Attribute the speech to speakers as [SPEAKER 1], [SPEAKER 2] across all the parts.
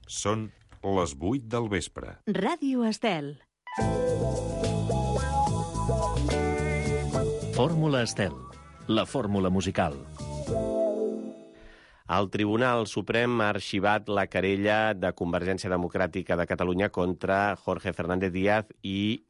[SPEAKER 1] Són les 8 del vespre.
[SPEAKER 2] Ràdio Estel.
[SPEAKER 3] Fórmula Estel, la fórmula musical.
[SPEAKER 4] El Tribunal Suprem ha arxivat la querella de Convergència Democràtica de Catalunya contra Jorge Fernández Díaz i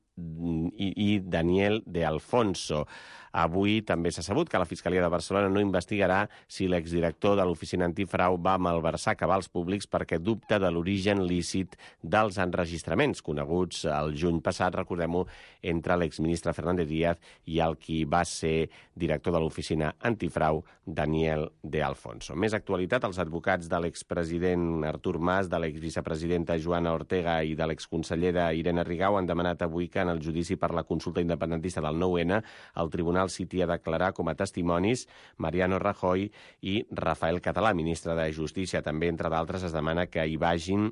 [SPEAKER 4] Daniel de Alfonso. Avui també s'ha sabut que la Fiscalia de Barcelona no investigarà si l'exdirector de l'Oficina Antifrau va malversar cabals públics perquè dubta de l'origen lícit dels enregistraments coneguts el juny passat, recordem-ho, entre l'exministre Fernández Díaz i el qui va ser director de l'Oficina Antifrau, Daniel de Alfonso. Més actualitat, els advocats de l'expresident Artur Mas, de l'exvicepresidenta Joana Ortega i de l'exconsellera Irene Rigau han demanat avui que en el judici per la consulta independentista del 9-N el Tribunal citi a declarar com a testimonis Mariano Rajoy i Rafael Català, ministre de Justícia. També, entre d'altres, es demana que hi vagin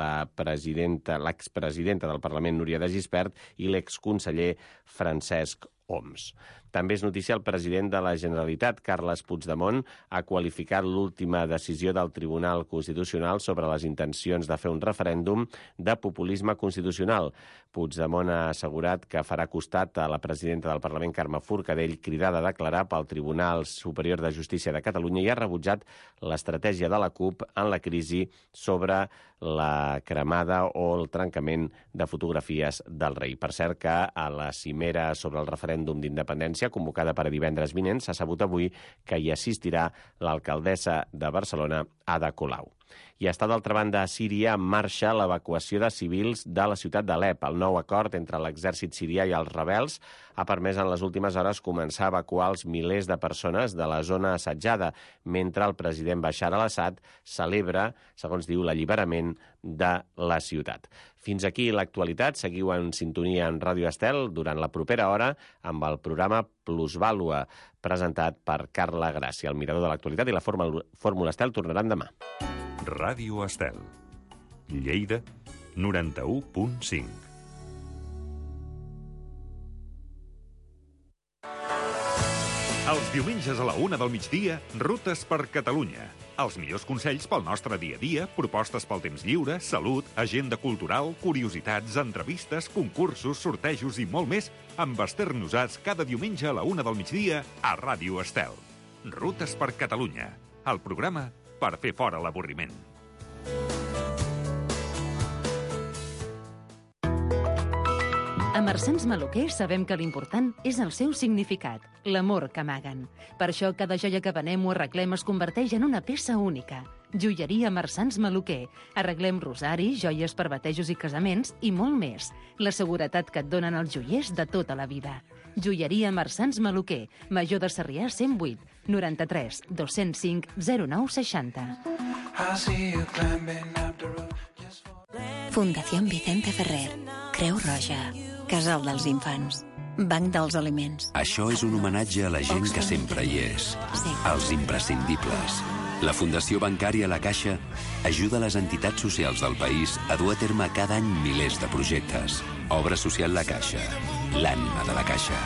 [SPEAKER 4] l'expresidenta del Parlament, Núria de Gispert, i l'exconseller Francesc Homs. També és notícia el president de la Generalitat, Carles Puigdemont, ha qualificat l'última decisió del Tribunal Constitucional sobre les intencions de fer un referèndum de populisme constitucional. Puigdemont ha assegurat que farà costat a la presidenta del Parlament, Carme Forcadell, cridada a declarar pel Tribunal Superior de Justícia de Catalunya, i ha rebutjat l'estratègia de la CUP en la crisi sobre la cremada o el trencament de fotografies del rei. Per cert que a la cimera sobre el referèndum d'independència, convocada per a divendres vinent, s'ha sabut avui que hi assistirà l'alcaldessa de Barcelona, Ada Colau. I està, d'altra banda, a Síria en marxa l'evacuació de civils de la ciutat d'Alep. El nou acord entre l'exèrcit sirià i els rebels ha permès en les últimes hores començar a evacuar els milers de persones de la zona assetjada, mentre el president Bashar al-Assad celebra, segons diu, l'alliberament de la ciutat. Fins aquí l'actualitat. Seguiu en sintonia en Ràdio Estel durant la propera hora amb el programa Plusvàlua, presentat per Carla Gràcia. El mirador de l'actualitat i la Fórmula Estel tornaran demà.
[SPEAKER 1] Ràdio Estel. Lleida, 91.5. Els diumenges a la 1 del migdia, Rutes per Catalunya. Els millors consells pel nostre dia a dia, propostes pel temps lliure, salut, agenda cultural, curiositats, entrevistes, concursos, sortejos i molt més, amb Esther Nosats cada diumenge a la 1 del migdia a Ràdio Estel. Rutes per Catalunya, el programa per fer fora l'avorriment.
[SPEAKER 2] A Marsans Maluquer sabem que l'important és el seu significat, l'amor que amaguen. Per això cada joia que venem o arreglem es converteix en una peça única. Joieria Marsans Maluquer. Arreglem rosaris, joies per batejos i casaments i molt més. La seguretat que et donen els joiers de tota la vida. Joieria Marsans Maluquer. Major de Sarrià 108 93 205 0960.
[SPEAKER 5] Fundació Vicente Ferrer, Creu Roja, Casal dels Infants, Banc dels Aliments.
[SPEAKER 6] Això és un homenatge a la gent que sempre hi és, als imprescindibles. La Fundació Bancària La Caixa ajuda les entitats socials del país a dur a terme cada any milers de projectes. Obra social La Caixa, l'ànima de la Caixa.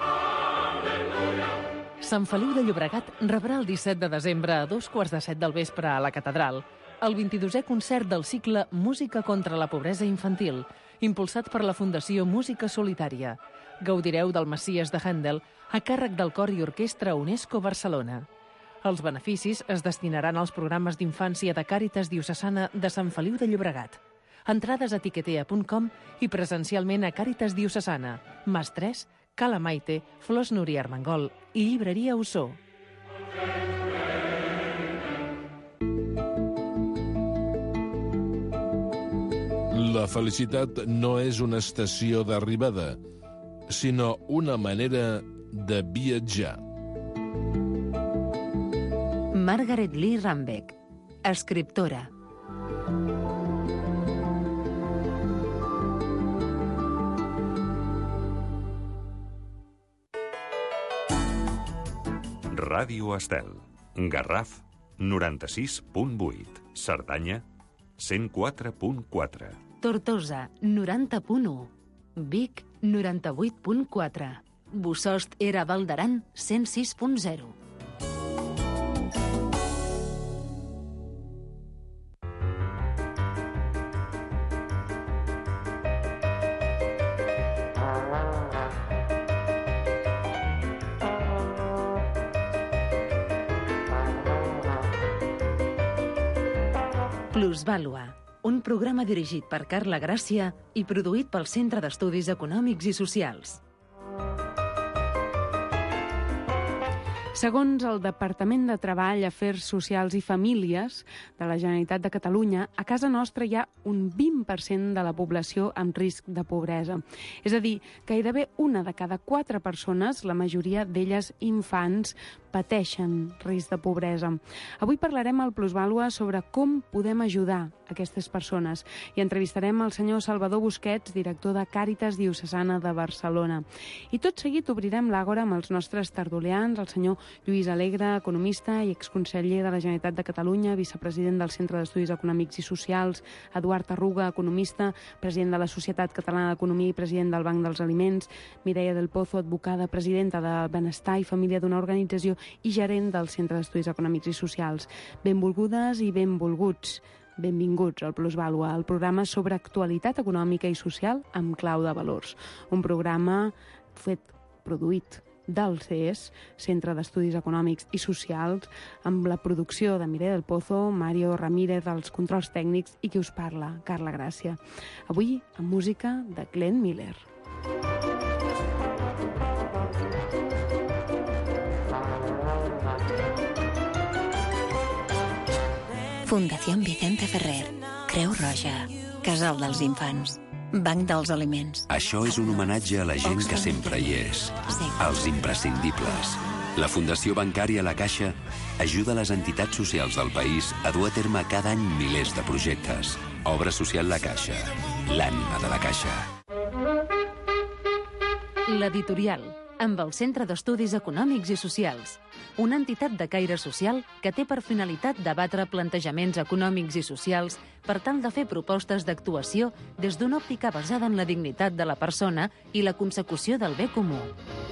[SPEAKER 7] Sant Feliu de Llobregat rebrà el 17 de desembre a 2:15 del vespre a la Catedral el 22è concert del cicle Música contra la pobresa infantil, impulsat per la Fundació Música Solitària. Gaudireu del Messies de Händel a càrrec del Cor i Orquestra UNESCO Barcelona. Els beneficis es destinaran als programes d'infància de Càritas Diocesana de Sant Feliu de Llobregat. Entrades a tiquetea.com i presencialment a Càritas Diocesana, Mas 3, Cala Maite, Flors Núria Armengol i Llibreria Ossó.
[SPEAKER 8] La felicitat no és una estació d'arribada, sinó una manera de viatjar.
[SPEAKER 2] Margaret Lee Rambeck, escriptora.
[SPEAKER 1] Ràdio Estel. Garraf, 96.8. Cerdanya, 104.4.
[SPEAKER 2] Tortosa, 90.1. Vic, 98.4. Bossòst era Val d'Aran, 106.0. Plusvàlua, un programa dirigit per Carla Gràcia i produït pel Centre d'Estudis Econòmics i Socials.
[SPEAKER 9] Segons el Departament de Treball, Afers Socials i Famílies de la Generalitat de Catalunya, a casa nostra hi ha un 20% de la població amb risc de pobresa. És a dir, gairebé una de cada 4 persones, la majoria d'elles infants, pateixen risc de pobresa. Avui parlarem al Plusvàlua sobre com podem ajudar aquestes persones i entrevistarem el senyor Salvador Busquets, director de Càritas Diocesana de Barcelona. I tot seguit obrirem l'àgora amb els nostres tertulians, el senyor Lluís Alegre, economista i exconseller de la Generalitat de Catalunya, vicepresident del Centre d'Estudis Econòmics i Socials, Eduard Arruga, economista, president de la Societat Catalana d'Economia i president del Banc dels Aliments, Mireia del Pozo, advocada, presidenta de Benestar i Família d'una organització i gerent del Centre d'Estudis Econòmics i Socials. Benvolgudes i benvolguts. Benvinguts al Plusvàlua, el programa sobre actualitat econòmica i social amb clau de valors. Un programa produït del CES, Centre d'Estudis Econòmics i Socials, amb la producció de Mireia del Pozo, Mario Ramírez, els controls tècnics i qui us parla, Carla Gràcia. Avui, amb música de Glenn Miller.
[SPEAKER 5] Fundació Vicente Ferrer, Creu Roja, Casal dels Infants, Banc dels Aliments.
[SPEAKER 6] Això és un homenatge a la gent que sempre hi és, als imprescindibles. La Fundació Bancària La Caixa ajuda les entitats socials del país a dur a terme cada any milers de projectes. Obra social La Caixa, l'ànima de la Caixa.
[SPEAKER 2] L'editorial, amb el Centre d'Estudis Econòmics i Socials, una entitat de caire social que té per finalitat debatre plantejaments econòmics i socials per tal de fer propostes d'actuació des d'una òptica basada en la dignitat de la persona i la consecució del bé comú.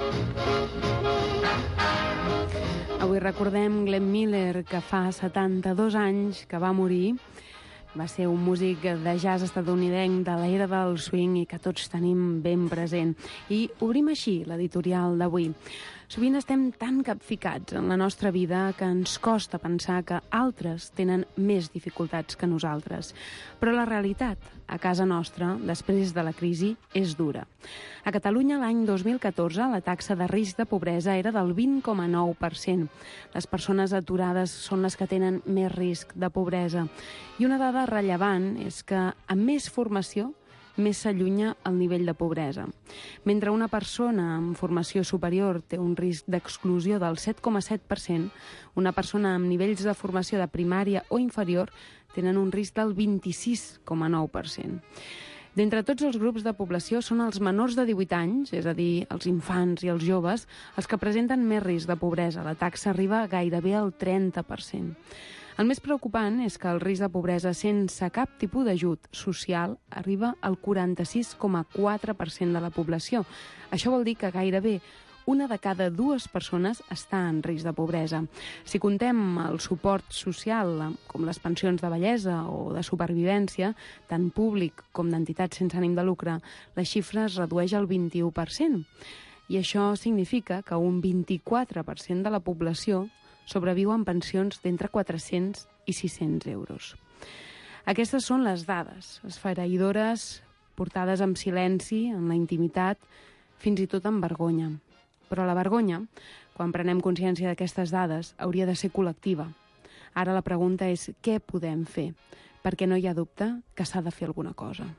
[SPEAKER 9] Avui recordem Glenn Miller, que fa 72 anys que va morir. Va ser un músic de jazz estatunidenc de l'era del swing i que tots tenim ben present. I obrim així l'editorial d'avui. Sovint estem tan capficats en la nostra vida que ens costa pensar que altres tenen més dificultats que nosaltres. Però la realitat, a casa nostra, després de la crisi, és dura. A Catalunya, l'any 2014, la taxa de risc de pobresa era del 20,9%. Les persones aturades són les que tenen més risc de pobresa. I una dada rellevant és que, amb més formació, més s'allunya el nivell de pobresa. Mentre una persona amb formació superior té un risc d'exclusió del 7,7%, una persona amb nivells de formació de primària o inferior tenen un risc del 26,9%. D'entre tots els grups de població són els menors de 18 anys, és a dir, els infants i els joves, els que presenten més risc de pobresa. La taxa arriba gairebé al 30%. El més preocupant és que el risc de pobresa sense cap tipus d'ajut social arriba al 46,4% de la població. Això vol dir que gairebé una de cada 2 persones està en risc de pobresa. Si contem el suport social, com les pensions de vellesa o de supervivència, tant públic com d'entitats sense ànim de lucre, la xifra es redueix al 21%. I això significa que un 24% de la població sobreviu amb pensions d'entre 400 i 600 euros. Aquestes són les dades, esfereïdores, portades amb silenci, en la intimitat, fins i tot amb vergonya. Però la vergonya, quan prenem consciència d'aquestes dades, hauria de ser col·lectiva. Ara la pregunta és què podem fer, perquè no hi ha dubte que s'ha de fer alguna cosa.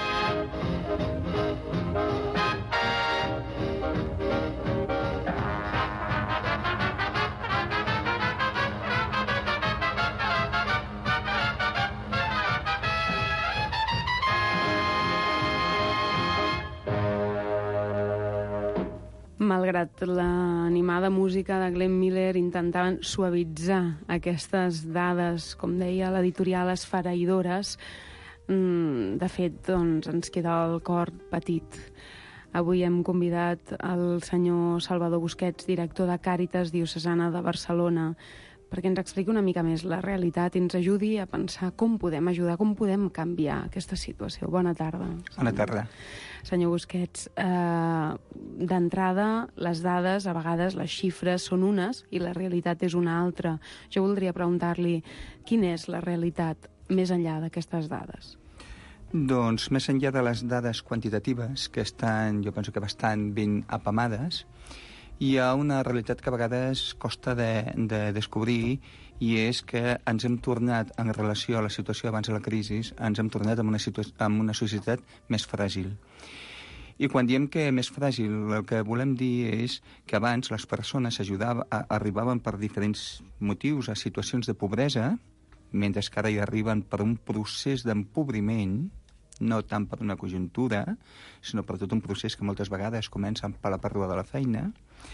[SPEAKER 9] Malgrat l'animada música de Glenn Miller, intentaven suavitzar aquestes dades, com deia l'editorial, esfereïdores. De fet, doncs, ens queda el cor petit. Avui hem convidat el senyor Salvador Busquets, director de Càritas Diocesana de Barcelona, perquè ens expliqui una mica més la realitat i ens ajudi a pensar com podem ajudar, com podem canviar aquesta situació. Bona tarda.
[SPEAKER 10] Bona tarda.
[SPEAKER 9] Senyor Busquets, d'entrada, les dades, a vegades les xifres són unes i la realitat és una altra. Jo voldria preguntar-li quina és la realitat més enllà d'aquestes dades?
[SPEAKER 10] Doncs més enllà de les dades quantitatives, que estan, jo penso que bastant ben apamades, hi ha una realitat que a vegades costa de descobrir, i és que ens hem tornat, en relació a la situació abans de la crisi, ens hem tornat en una societat més fràgil. I quan diem que més fràgil, el que volem dir és que abans les persones arribaven per diferents motius a situacions de pobresa, mentre que ara hi arriben per un procés d'empobriment, no tant per una conjuntura, sinó per tot un procés que moltes vegades comença per la pèrdua de la feina.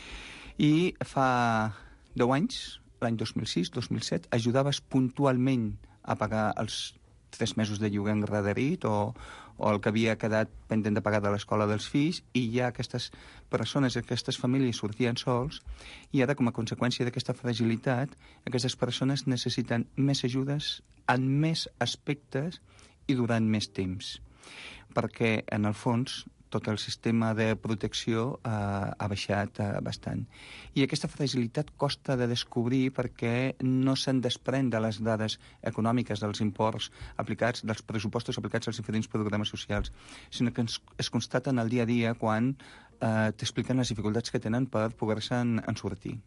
[SPEAKER 10] I fa 10 anys, l'any 2006-2007, ajudaves puntualment a pagar els 3 mesos de lloguer endarrerit o el que havia quedat pendent de pagar de l'escola dels fills, i ja aquestes persones, aquestes famílies sortien sols, i ara, com a conseqüència d'aquesta fragilitat, aquestes persones necessiten més ajudes en més aspectes i durant més temps, perquè, en el fons, tot el sistema de protecció ha baixat bastant. I aquesta fragilitat costa de descobrir perquè no se'n desprèn de les dades econòmiques, dels imports aplicats, dels pressupostos aplicats als diferents programes socials, sinó que es constaten al dia a dia quan t'expliquen les dificultats que tenen per poder-se'n sortir.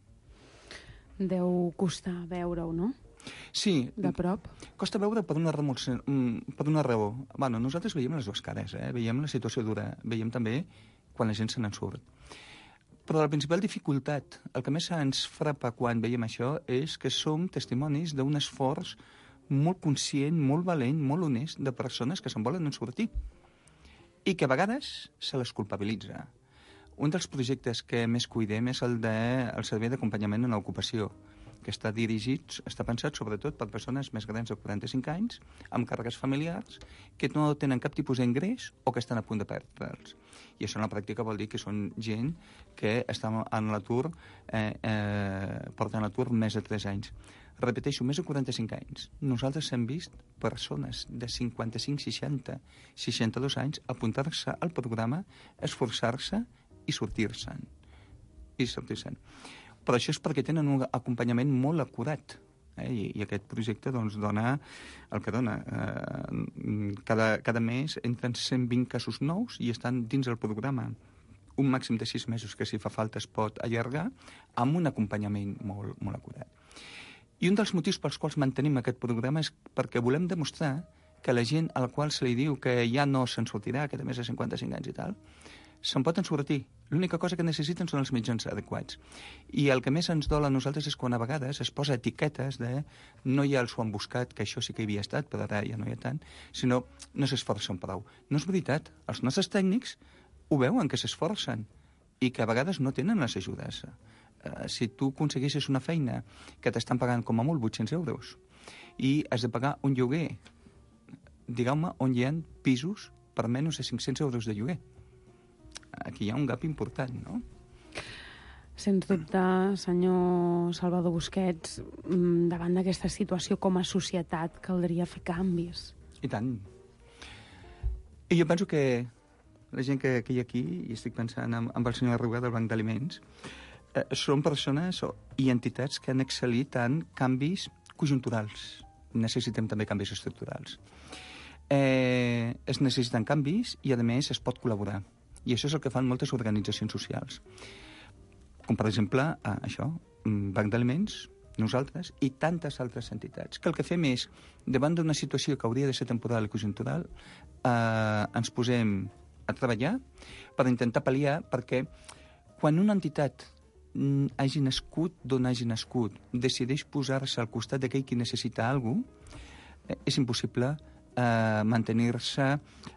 [SPEAKER 9] Deu costar veure-ho, no?
[SPEAKER 10] Sí.
[SPEAKER 9] De prop?
[SPEAKER 10] Costa veure per una raó. Bueno, nosaltres veiem les dues cares, veiem la situació dura, veiem també quan la gent se n'en surt. Però la principal dificultat, el que més ens frapa quan veiem això, és que som testimonis d'un esforç molt conscient, molt valent, molt honest de persones que se'n volen sortir i que a vegades se les culpabilitza. Un dels projectes que més cuidem és el del servei d'acompanyament en l'ocupació, que està pensat sobretot per persones més grans de 45 anys, amb càrregues familiars, que no tenen cap tipus d'ingrés o que estan a punt de perdre'ls. I això en la pràctica vol dir que són gent que està en l'atur, porten l'atur més de 3 anys. Repeteixo, més de 45 anys. Nosaltres hem vist persones de 55, 60, 62 anys apuntar-se al programa, esforçar-se i sortir-se'n. Però això és perquè tenen un acompanyament molt acurat. I aquest projecte dona el que dona. Cada mes entren 120 casos nous i estan dins el programa. Un màxim de 6 mesos, que si fa falta es pot allargar, amb un acompanyament molt, molt acurat. I un dels motius pels quals mantenim aquest programa és perquè volem demostrar que la gent a la qual se li diu que ja no se'n sortirà, que té més de 55 anys i tal, se'n poden sortir. L'única cosa que necessiten són els mitjans adequats. I el que més ens dol a nosaltres és quan a vegades es posa etiquetes de no ja els ho han buscat, que això sí que hi havia estat, però ara ja no hi ha tant, sinó no s'esforcen prou. No és veritat. Els nostres tècnics ho veuen, que s'esforcen, i que a vegades no tenen les ajudes. Si tu aconseguissis una feina que t'estan pagant com a molt 800 euros i has de pagar un lloguer, digueu-me, on hi ha pisos per menys de 500 euros de lloguer. Aquí hi ha un gap important, no?
[SPEAKER 9] Sens dubte, senyor Salvador Busquets, davant d'aquesta situació com a societat caldria fer canvis.
[SPEAKER 10] I tant. I jo penso que la gent que hi ha aquí, i estic pensant amb el senyor Arruga del Banc d'Aliments, són persones i entitats que han excel·lit en canvis conjunturals. Necessitem també canvis estructurals. Es necessiten canvis i, a més, es pot col·laborar. I això és el que fan moltes organitzacions socials. Com, per exemple, això, Banc d'Aliments, nosaltres i tantes altres entitats, que el que fem és, davant d'una situació que hauria de ser temporal i conjuntural, ens posem a treballar per intentar pal·liar, perquè quan una entitat hagi nascut d'on hagi nascut, decideix posar-se al costat d'aquell qui necessita alguna cosa, és impossible mantenir-se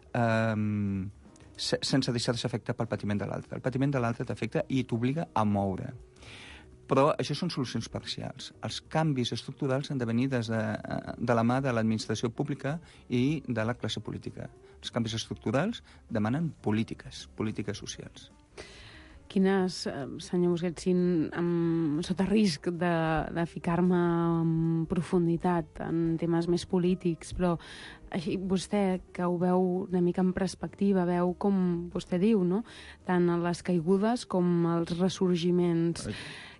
[SPEAKER 10] sense deixar-se afectar pel patiment de l'altre. El patiment de l'altre t'afecta i t'obliga a moure. Però això són solucions parcials. Els canvis estructurals han de venir de la mà de l'administració pública i de la classe política. Els canvis estructurals demanen polítiques socials.
[SPEAKER 9] Quines, senyor Busquets, sota risc de ficar-me en profunditat en temes més polítics, però així vostè, que ho veu una mica en perspectiva, veu com vostè diu, no? Tant les caigudes com els ressorgiments.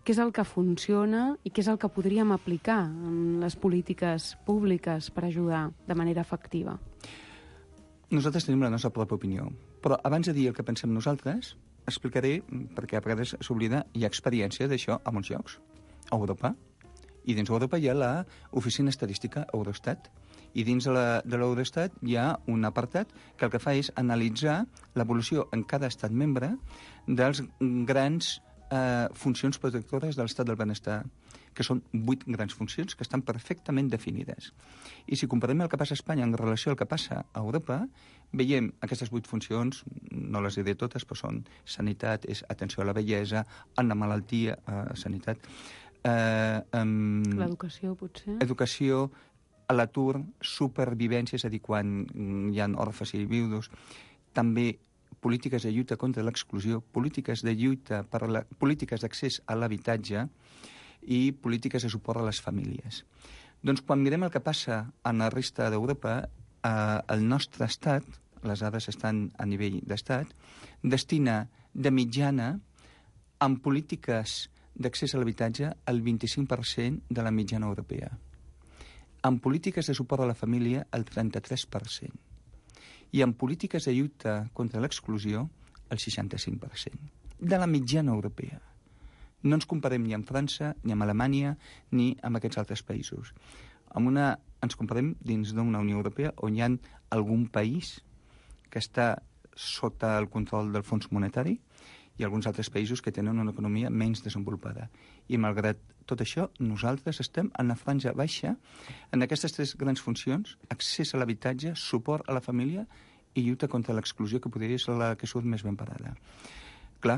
[SPEAKER 9] què és el que funciona i què és el que podríem aplicar en les polítiques públiques per ajudar de manera efectiva.
[SPEAKER 10] Nosaltres tenim la nostra pròpia opinió, però abans de dir el que pensem nosaltres, explicaré, perquè a vegades s'oblida, hi ha experiència d'això a molts llocs, a Europa, i dins d'Europa hi ha l'Oficina Estadística Eurostat, i dins de l'Eurostat hi ha un apartat que el que fa és analitzar l'evolució en cada estat membre dels grans funcions protectores de l'estat del benestar, que són 8 grans funcions que estan perfectament definides. I si comparem el que passa a Espanya en relació al que passa a Europa, veiem aquestes 8 funcions, no les diré totes, però són sanitat, és atenció a la bellesa, en la malaltia, sanitat,
[SPEAKER 9] l'educació, potser?
[SPEAKER 10] Educació, a l'atur, supervivència, és a dir, quan hi ha orfes i viudos, també polítiques de lluita contra l'exclusió, polítiques de lluita polítiques d'accés a l'habitatge i polítiques de suport a les famílies. Doncs quan mirem el que passa en la resta d'Europa, el nostre estat, les dades estan a nivell d'estat, destina de mitjana en polítiques d'accés a l'habitatge el 25% de la mitjana europea. En polítiques de suport a la família, el 33%. I en polítiques de lluita contra l'exclusió, el 65%. De la mitjana europea. No ens comparem ni amb França, ni amb Alemanya, ni amb aquests altres països. Ens comparem dins d'una Unió Europea on hi ha algun país que està sota el control del Fons Monetari i alguns altres països que tenen una economia menys desenvolupada. I malgrat tot això, nosaltres estem en la franja baixa en aquestes 3 grans funcions: accés a l'habitatge, suport a la família i lluita contra l'exclusió, que podria ser la que surt més ben parada. Clar,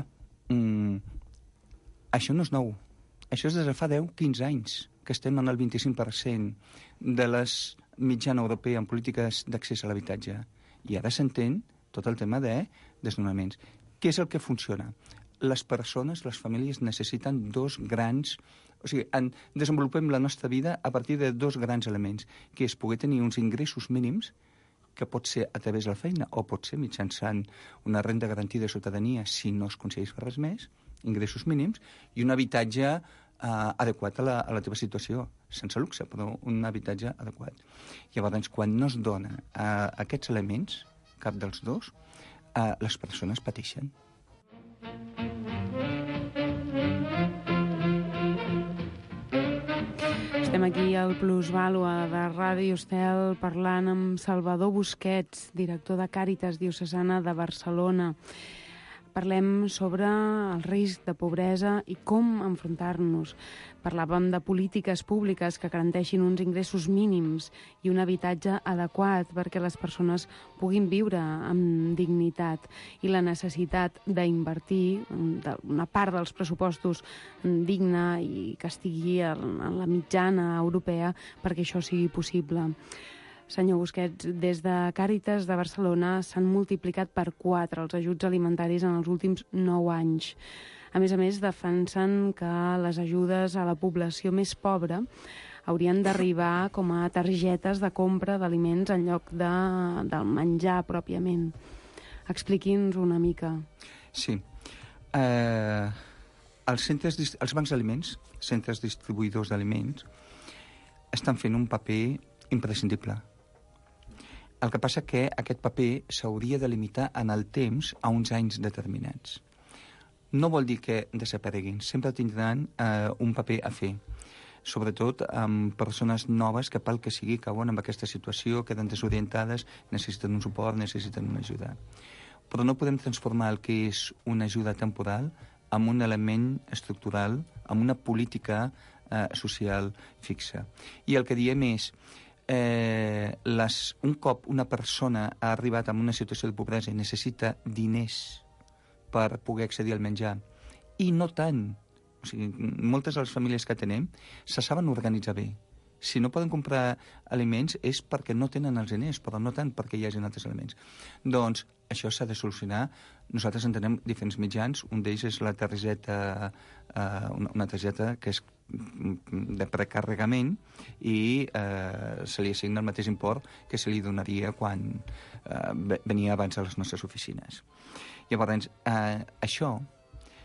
[SPEAKER 10] això no és nou. Això és des de fa 10-15 anys que estem en el 25% de la mitjana europea en polítiques d'accés a l'habitatge. I ara s'entén tot el tema de desnonaments. Què és el que funciona? Les persones, les famílies necessiten 2 grans... O sigui, desenvolupem la nostra vida a partir de 2 grans elements, que és poder tenir uns ingressos mínims, que pot ser a través de la feina o pot ser mitjançant una renda garantida de ciutadania si no es aconsegueix res més, ingressos mínims, i un habitatge adequat a la teva situació, sense luxe, però un habitatge adequat. Llavors, quan no es dona aquests elements, cap dels 2, les persones pateixen.
[SPEAKER 9] Estem aquí al Plusvàlua de Ràdio Estel parlant amb Salvador Busquets, director de Càritas Diocesana de Barcelona. Parlem sobre el risc de pobresa i com enfrontar-nos. Parlàvem de polítiques públiques que garanteixin uns ingressos mínims i un habitatge adequat perquè les persones puguin viure amb dignitat, i la necessitat d'invertir una part dels pressupostos digna i que estigui en la mitjana europea perquè això sigui possible. Senyor Busquets, des de Càritas de Barcelona s'han multiplicat per 4 els ajuts alimentaris en els últims 9 anys. A més, defensen que les ajudes a la població més pobra haurien d'arribar com a targetes de compra d'aliments en lloc del menjar pròpiament. Expliqui'ns una mica.
[SPEAKER 10] Sí. Els bancs d'aliments, centres distribuïdors d'aliments, estan fent un paper imprescindible. El que passa que aquest paper s'hauria de limitar en el temps a uns anys determinats. No vol dir que desapareguin, sempre tindran un paper a fer, sobretot amb persones noves que pel que sigui cauen en aquesta situació, queden desorientades, necessiten un suport, necessiten una ajuda. Però no podem transformar el que és una ajuda temporal en un element estructural, en una política social fixa. I el que diem és un cop una persona ha arribat a una situació de pobresa i necessita diners per poder accedir al menjar, i no tant, o sigui, moltes de les famílies que tenem se saben organitzar bé. Si no poden comprar aliments és perquè no tenen els diners, però no tant perquè hi hagi altres elements. Doncs això s'ha de solucionar. Nosaltres en tenem diferents mitjans. Un d'ells és la targeta, una targeta que és de precarregament i se li assigna el mateix import que se li donaria quan venia abans a les nostres oficines. Llavors, això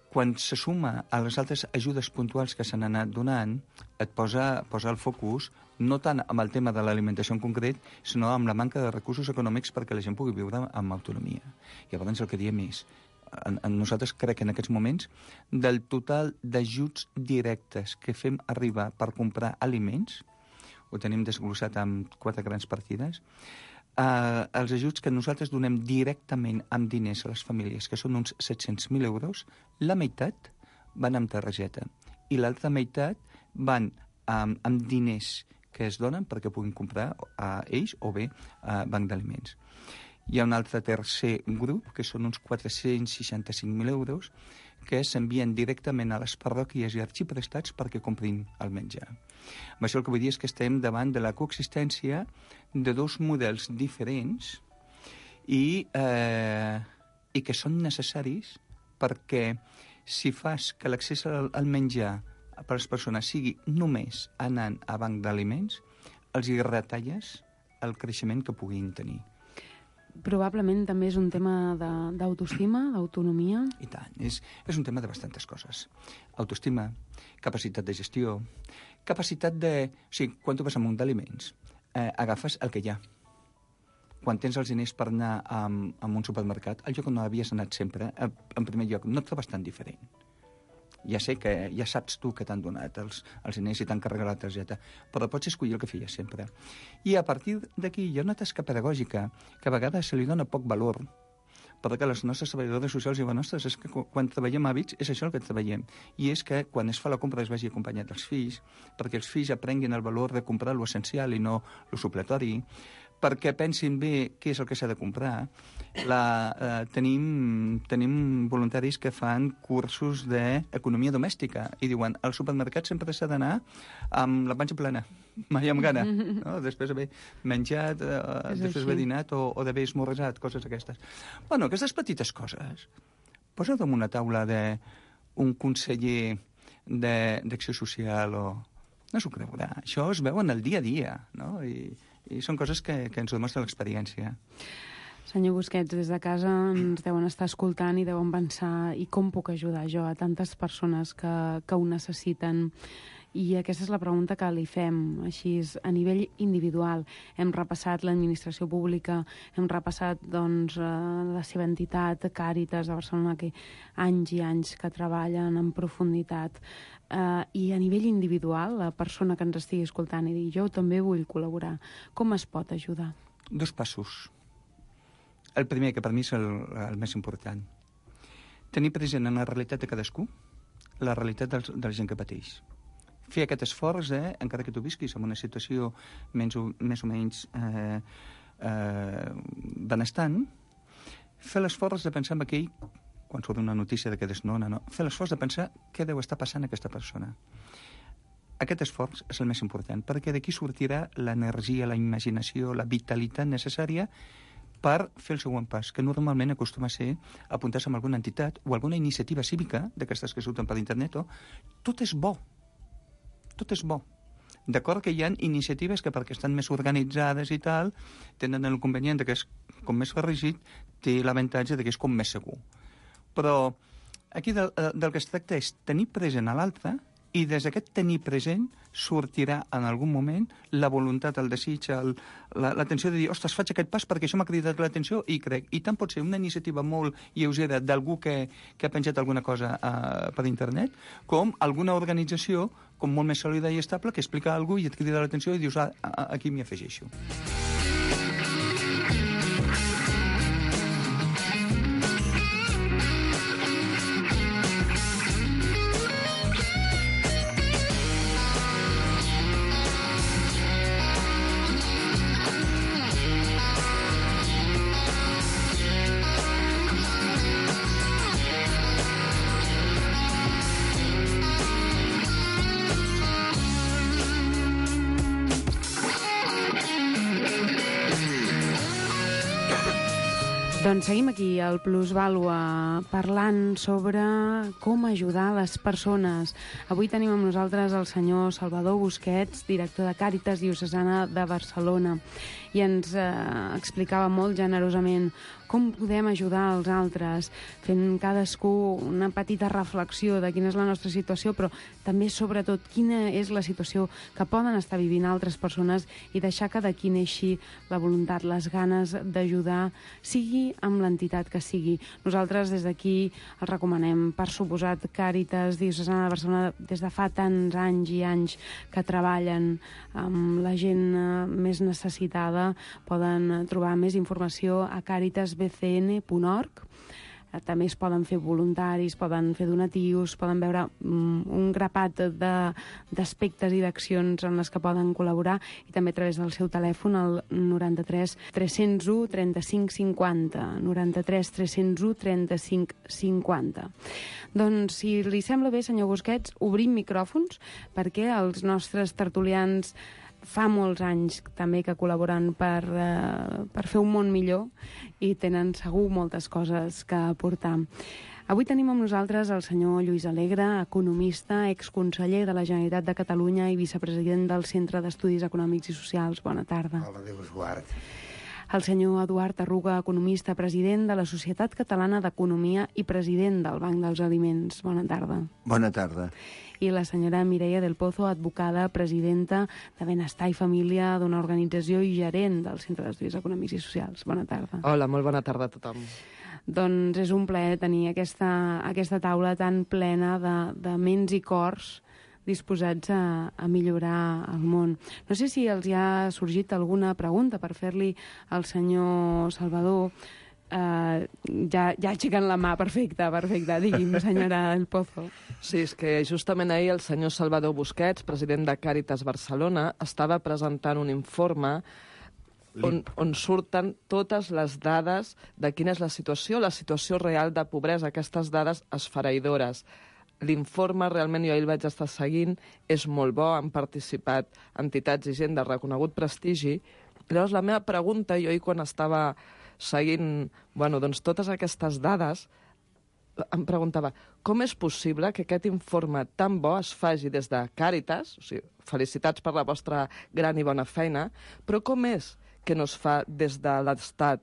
[SPEAKER 10] quan se suma a les altres ajudes puntuals que s'han anat donant, et posa el focus no tant amb el tema de l'alimentació en concret, sinó amb la manca de recursos econòmics perquè la gent pugui viure amb autonomia. I llavors el que diem és, nosaltres crec que en aquests moments, del total d'ajuts directes que fem arribar per comprar aliments, ho tenim desglossat amb 4 grans partides, els ajuts que nosaltres donem directament amb diners a les famílies, que són uns 700.000 euros, la meitat van amb targeta i l'altra meitat van amb diners que es donen perquè puguin comprar a ells o bé a banc d'aliments. Hi ha un altre tercer grup, que són uns 465.000 euros, que s'envien directament a les parròquies i arxiprestats perquè comprin el menjar. Amb això el que vull dir és que estem davant de la coexistència de 2 models diferents i que són necessaris perquè si fas que l'accés al menjar per a les persones sigui només anant a banc d'aliments, els hi retalles el creixement que puguin tenir.
[SPEAKER 9] Probablement també és un tema d'autoestima, d'autonomia.
[SPEAKER 10] I tant, és un tema de bastantes coses. Autoestima, capacitat de gestió, capacitat de... O sigui, quan tu vas a un munt d'aliments, agafes el que hi ha. Quan tens els diners per anar a un supermercat, el lloc on no havies anat sempre, en primer lloc, no et trobes tan diferent. Ja sé que ja saps tu que t'han donat els diners i t'han carregat la targeta, però pots escollir el que feies sempre. I a partir d'aquí hi ha una tasca pedagògica que a vegades se li dona poc valor, perquè les nostres treballadores socials diuen, ostres, és que quan treballem hàbits és això el que treballem. I és que quan es fa la compra es vagi acompanyat dels fills, perquè els fills aprenguin el valor de comprar lo essencial i no lo supletori, perquè pensin bé què és el que s'ha de comprar. Tenim voluntaris que fan cursos d'economia domèstica i diuen, al supermercat sempre s'ha d'anar amb la panxa plena, mai amb gana, no? Després d'haver menjat, després d'haver dinat o d'haver esmorzat, coses aquestes. Bueno, aquestes petites coses, posa damunt una taula d'un conseller d'acció social o... No s'ho creurà. Això es veu en el dia a dia, no? I són coses que ens ho demostra l'experiència.
[SPEAKER 9] Senyor Busquets, des de casa ens deuen estar escoltant i deuen pensar i com puc ajudar jo a tantes persones que ho necessiten? I aquesta és la pregunta que li fem, així a nivell individual. Hem repassat l'administració pública, hem repassat doncs, la seva entitat, Càritas de Barcelona, que anys i anys que treballen en profunditat. I a nivell individual, la persona que ens estigui escoltant i dir jo també vull col·laborar, com es pot ajudar?
[SPEAKER 10] 2 passos. El primer, que per mi és el més important. Tenir present en la realitat de cadascú la realitat de la gent que pateix. Fer aquest esforç, encara que tu visquis en una situació més o menys benestant, fer l'esforç de pensar en aquell, quan surt una notícia de que desnona, no? Fer l'esforç de pensar què deu estar passant a aquesta persona. Aquest esforç és el més important, perquè d'aquí sortirà l'energia, la imaginació, la vitalitat necessària per fer el següent pas, que normalment acostuma a ser apuntar-se amb alguna entitat o alguna iniciativa cívica, d'aquestes que surten per internet, tot és bo. Tot és bo. D'acord que hi ha iniciatives que perquè estan més organitzades i tal, tenen el convenient que és com més rígid, té l'avantatge que és com més segur. Però aquí del que es tracta és tenir present a l'altre i des d'aquest tenir present sortirà en algun moment la voluntat, el desig, l'atenció de dir, ostres, faig aquest pas perquè això m'ha cridat l'atenció i crec. I tant pot ser una iniciativa molt lleugera d'algú que ha penjat alguna cosa per internet, com alguna organització com molt més sòlida i estable que explica alguna cosa i et crida l'atenció i dius, aquí m'hi afegeixo.
[SPEAKER 9] Doncs seguim aquí al Plusvàlua parlant sobre com ajudar les persones. Avui tenim amb nosaltres el senyor Salvador Busquets, director de Càritas Diocesana de Barcelona, i ens explicava molt generosament com podem ajudar els altres, fent cadascú una petita reflexió de quina és la nostra situació, però també, sobretot, quina és la situació que poden estar vivint altres persones i deixar que d'aquí neixi la voluntat, les ganes d'ajudar, sigui amb l'entitat que sigui. Nosaltres, des d'aquí, els recomanem, per suposat, Càritas Diocesana de Barcelona, des de fa tants anys i anys que treballen amb la gent més necessitada. Poden trobar més informació a caritasbcn.org. També es poden fer voluntaris, poden fer donatius, poden veure un grapat d'aspectes i d'accions en les que poden col·laborar, i també a través del seu telèfon, el 93 301 35 50. 93 301 35 50. Doncs, si li sembla bé, senyor Busquets, obrim micròfons perquè els nostres tertulians fa molts anys també que col·laboren per fer un món millor i tenen segur moltes coses que aportar. Avui tenim amb nosaltres el senyor Lluís Alegre, economista, exconseller de la Generalitat de Catalunya i vicepresident del Centre d'Estudis Econòmics i Socials. Bona tarda.
[SPEAKER 11] Hola, Déu us guard.
[SPEAKER 9] El senyor Eduard Arruga, economista, president de la Societat Catalana d'Economia i president del Banc dels Aliments. Bona tarda.
[SPEAKER 11] Bona tarda.
[SPEAKER 9] I la senyora Mireia del Pozo, advocada, presidenta de Benestar i Família d'una organització i gerent del Centre d'Estudis Econòmics i Socials. Bona tarda.
[SPEAKER 12] Hola, molt bona tarda a tothom.
[SPEAKER 9] Doncs és un plaer tenir aquesta taula tan plena de ments i cors disposats a millorar el món. No sé si els hi ha sorgit alguna pregunta per fer-li al senyor Salvador. Ja aixequen la mà, perfecte. Digui'm, senyora del Pozo.
[SPEAKER 12] Sí, és que justament ahir el senyor Salvador Busquets, president de Càritas Barcelona, estava presentant un informe on surten totes les dades de quina és la situació real de pobresa, aquestes dades esfereïdores. L'informe, realment, jo ahir el vaig estar seguint, és molt bo, han participat entitats i gent de reconegut prestigi. Llavors, la meva pregunta, jo ahir quan estava seguint doncs, totes aquestes dades, em preguntava com és possible que aquest informe tan bo es faci des de Càritas, o sigui, felicitats per la vostra gran i bona feina, però com és que no es fa des de l'Estat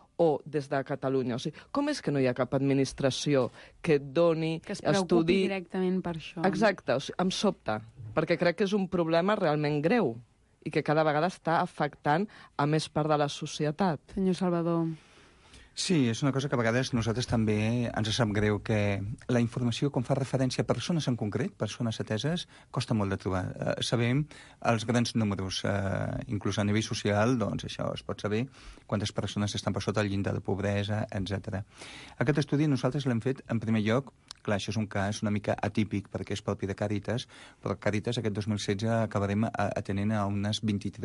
[SPEAKER 12] o des de Catalunya? O sigui, com és que no hi ha cap administració que doni,
[SPEAKER 9] que es preocupi directament per això?
[SPEAKER 12] Exacte, o sigui, em sobta, perquè crec que és un problema realment greu i que cada vegada està afectant a més part de la societat.
[SPEAKER 9] Senyor Salvador.
[SPEAKER 10] Sí, és una cosa que a vegades nosaltres també ens sap greu, que la informació, com fa referència a persones en concret, persones ateses, costa molt de trobar. Sabem els grans números, inclús a nivell social, doncs això es pot saber, quantes persones estan per sota el llindar de pobresa, etc. Aquest estudi nosaltres l'hem fet, en primer lloc, clar, això és un cas una mica atípic perquè és propi de Càritas, però Càritas aquest 2016 acabarem atenent a unes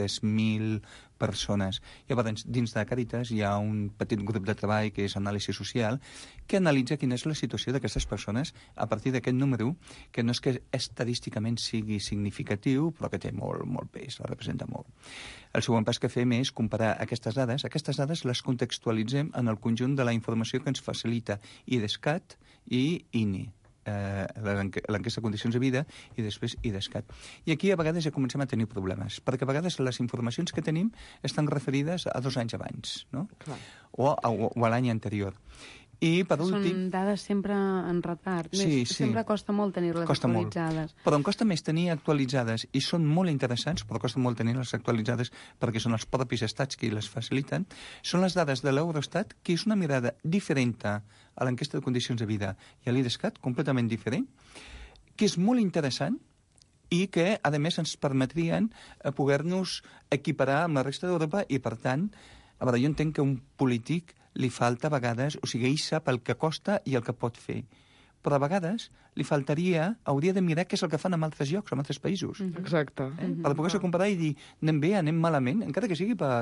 [SPEAKER 10] 23.000 persones. Llavors, dins de Càritas hi ha un petit grup de treball que és anàlisi social, que analitza quina és la situació d'aquestes persones a partir d'aquest número, que no és que estadísticament sigui significatiu, però que té molt pes, la representa molt. El següent pas que fem és comparar aquestes dades les contextualitzem en el conjunt de la informació que ens facilita IDESCAT i INI, l'enquesta de condicions de vida, i després IDESCAT. I aquí a vegades ja comencem a tenir problemes, perquè a vegades les informacions que tenim estan referides a 2 anys abans, no? O a l'any anterior. I, per últim...
[SPEAKER 9] Són dades sempre en retard.
[SPEAKER 10] Sí.
[SPEAKER 9] Sempre costa molt tenir-les actualitzades.
[SPEAKER 10] Molt. Però em costa més tenir actualitzades, i són molt interessants, però costa molt tenir-les actualitzades perquè són els propis estats qui les faciliten. Són les dades de l'Eurostat, que és una mirada diferent a l'enquesta de condicions de vida i a l'IDESCAT, completament diferent, que és molt interessant i que, a més, ens permetrien poder-nos equiparar amb la resta d'Europa i, per tant, a veure, jo entenc que un polític li falta a vegades, o sigui, ell sap el que costa i el que pot fer. Però a vegades li faltaria, hauria de mirar què és el que fan en altres llocs, en altres països.
[SPEAKER 12] Exacte.
[SPEAKER 10] Per poder-se comparar i dir, anem bé, anem malament, encara que sigui per...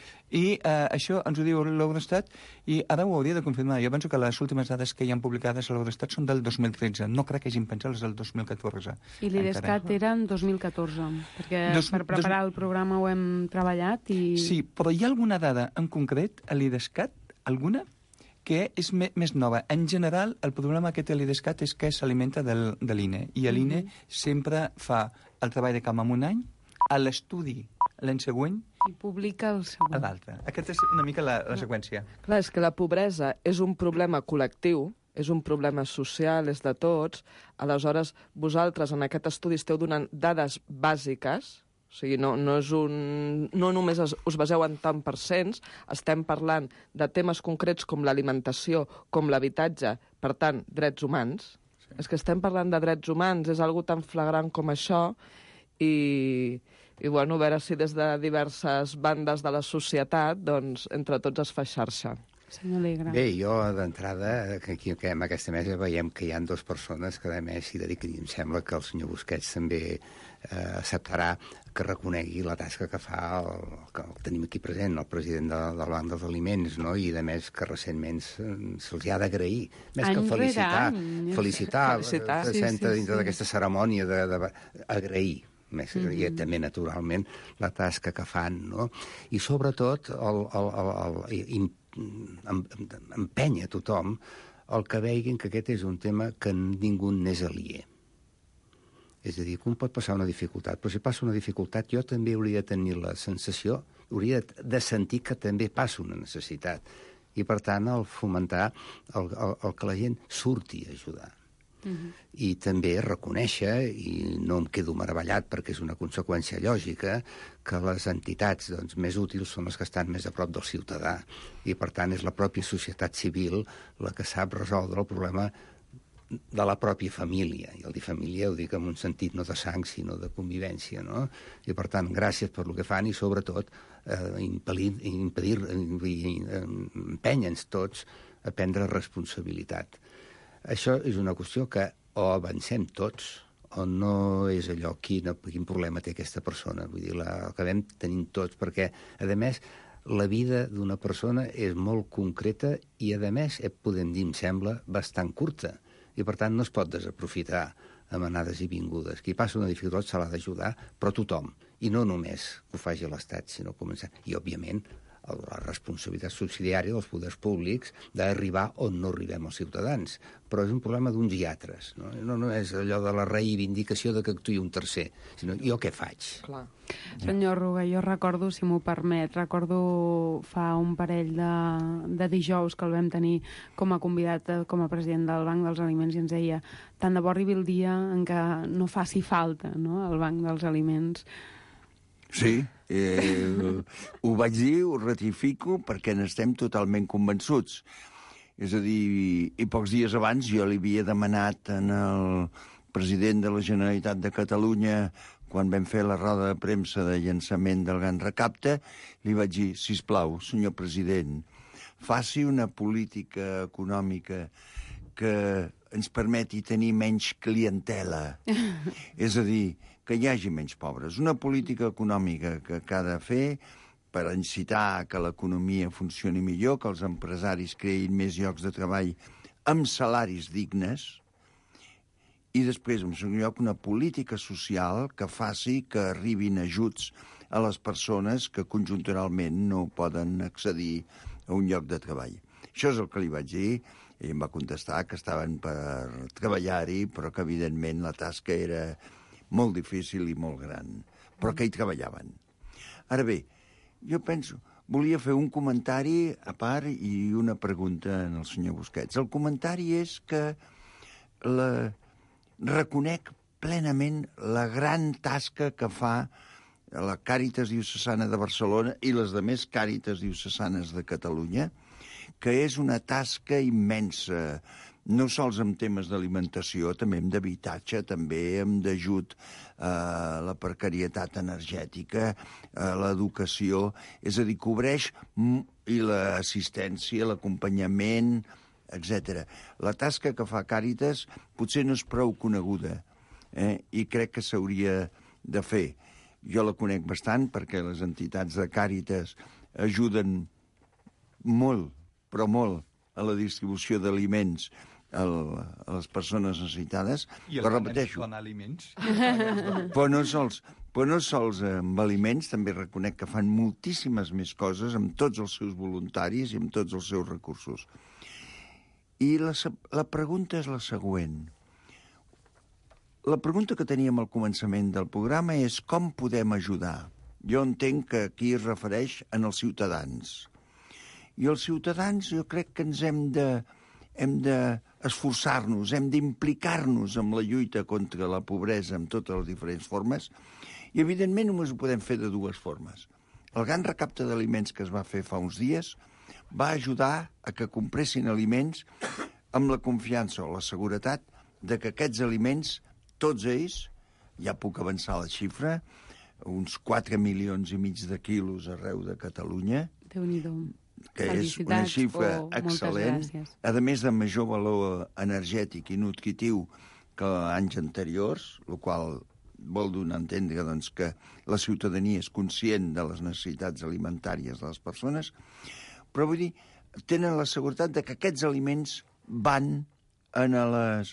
[SPEAKER 10] I això ens ho diu l'Eurostat, i ara ho hauria de confirmar. Jo penso que les últimes dades que hi han publicades a l'Eurostat són del 2013. No crec que hagin pensat les del 2014.
[SPEAKER 9] I l'IDESCAT era en 2014, perquè per preparar el programa ho hem treballat i...
[SPEAKER 10] Sí, però hi ha alguna dada en concret a l'IDESCAT, alguna que és més nova. En general, el problema que té l'IDESCAT és que s'alimenta de l'INE, i l'INE sempre fa el treball de camp en un any, a l'estudi l'any següent,
[SPEAKER 9] i publica el següent.
[SPEAKER 10] A l'altre. Aquesta és una mica la seqüència.
[SPEAKER 12] Clar, és que la pobresa és un problema col·lectiu, és un problema social, és de tots. Aleshores, vosaltres en aquest estudi esteu donant dades bàsiques, o sigui, no només us baseu en tant percents, estem parlant de temes concrets com l'alimentació, com l'habitatge, per tant, drets humans. Sí. És que estem parlant de drets humans, és algo tan flagrant com això, i bueno, a veure si des de diverses bandes de la societat, doncs, entre tots es fa xarxa.
[SPEAKER 9] Senyor Alegre.
[SPEAKER 11] Bé, jo d'entrada, aquí en aquesta mesa veiem que hi ha dues persones que a més s'hi dediquen, i em sembla que el senyor Busquets també acceptarà que reconegui la tasca que fa que el tenim aquí present, el president del Banc dels Aliments, no? I a més que recentment se'ls ha d'agrair, més que felicitar presenta dintre d'aquesta cerimònia d'agrair, més i també naturalment la tasca que fan, no? I sobretot empènyer a tothom el que veguin que aquest és un tema que ningú n'és aliè. És a dir, que un pot passar una dificultat, però si passa una dificultat jo també hauria de tenir la sensació, hauria de sentir que també passa una necessitat. I, per tant, el fomentar el que la gent surti a ajudar. I també reconèixer, i no em quedo meravellat perquè és una conseqüència lògica, que les entitats més útils són les que estan més a prop del ciutadà. I, per tant, és la pròpia societat civil la que sap resoldre el problema de la pròpia família. I el dir família ho dic en un sentit no de sang, sinó de convivència, no? I, per tant, gràcies per el que fan i, sobretot, empènyer-nos tots a prendre responsabilitat. Això és una qüestió que o avancem tots o no és allò quin problema té aquesta persona. Vull dir, l'acabem tenint tots, perquè, a més, la vida d'una persona és molt concreta i, a més, podem dir, em sembla, bastant curta. I, per tant, no es pot desaprofitar amb anades i vingudes. Qui passa una dificultat se l'ha d'ajudar, però tothom. I no només que ho faci l'Estat, sinó començar. I, òbviament, la responsabilitat subsidiària dels poders públics d'arribar on no arribem els ciutadans. Però és un problema d'uns i altres. No és allò de la reivindicació de que actuï un tercer, sinó jo què faig?
[SPEAKER 9] Clar. Senyor Ruga, jo recordo, si m'ho permet, fa un parell de dijous que el vam tenir com a convidat, com a president del Banc dels Aliments, i ens deia tant de bo arribi el dia en què no faci falta, no?, el Banc dels Aliments.
[SPEAKER 13] Sí, ho vaig dir, ho ratifico, perquè n'estem totalment convençuts. És a dir, i pocs dies abans jo li havia demanat al president de la Generalitat de Catalunya, quan vam fer la roda de premsa de llançament del Gran Recapte, li vaig dir, sisplau, senyor president, faci una política econòmica que ens permeti tenir menys clientela. És a dir, que hi hagi menys pobres. Una política econòmica que ha de fer per incitar que l'economia funcioni millor, que els empresaris creïn més llocs de treball amb salaris dignes, i després, en segon lloc, una política social que faci que arribin ajuts a les persones que conjunturalment no poden accedir a un lloc de treball. Això és el que li vaig dir, i em va contestar que estaven per treballar-hi, però que, evidentment, la tasca era molt difícil i molt gran, però que hi treballaven. Ara bé, jo penso, volia fer un comentari a part i una pregunta al senyor Busquets. El comentari és que reconec plenament la gran tasca que fa la Càritas Diocesana de Barcelona i les demés Càritas Diocesanes de Catalunya, que és una tasca immensa, no sols en temes d'alimentació, també en d'habitatge, també en d'ajut a la precarietat energètica, a l'educació, és a dir, cobreix i l'assistència, l'acompanyament, etc. La tasca que fa Càritas potser no és prou coneguda, i crec que s'hauria de fer. Jo la conec bastant perquè les entitats de Càritas ajuden molt, però molt, a la distribució d'aliments a les persones necessitades.
[SPEAKER 10] I els repeteixo, donar aliments.
[SPEAKER 13] Però no sols. Però no sols amb aliments, també reconec que fan moltíssimes més coses amb tots els seus voluntaris i amb tots els seus recursos. I la pregunta és la següent. La pregunta que teníem al començament del programa és com podem ajudar? Jo entenc que aquí es refereix en els ciutadans. I els ciutadans jo crec que ens hem d'esforçar-nos, hem d'implicar-nos en la lluita contra la pobresa en totes les diferents formes, i evidentment només ho podem fer de dues formes. El gran recapte d'aliments que es va fer fa uns dies va ajudar a que compressin aliments amb la confiança o la seguretat de que aquests aliments, tots ells, ja puc avançar la xifra, uns 4,5 milions de quilos arreu de Catalunya,
[SPEAKER 9] Déu-n'hi-do.
[SPEAKER 13] que és una xifra excel·lent, a més de major valor energètic i nutritiu que anys anteriors, el qual vol donar a entendre doncs, que la ciutadania és conscient de les necessitats alimentàries de les persones, però vull dir, tenen la seguretat de que aquests aliments van a les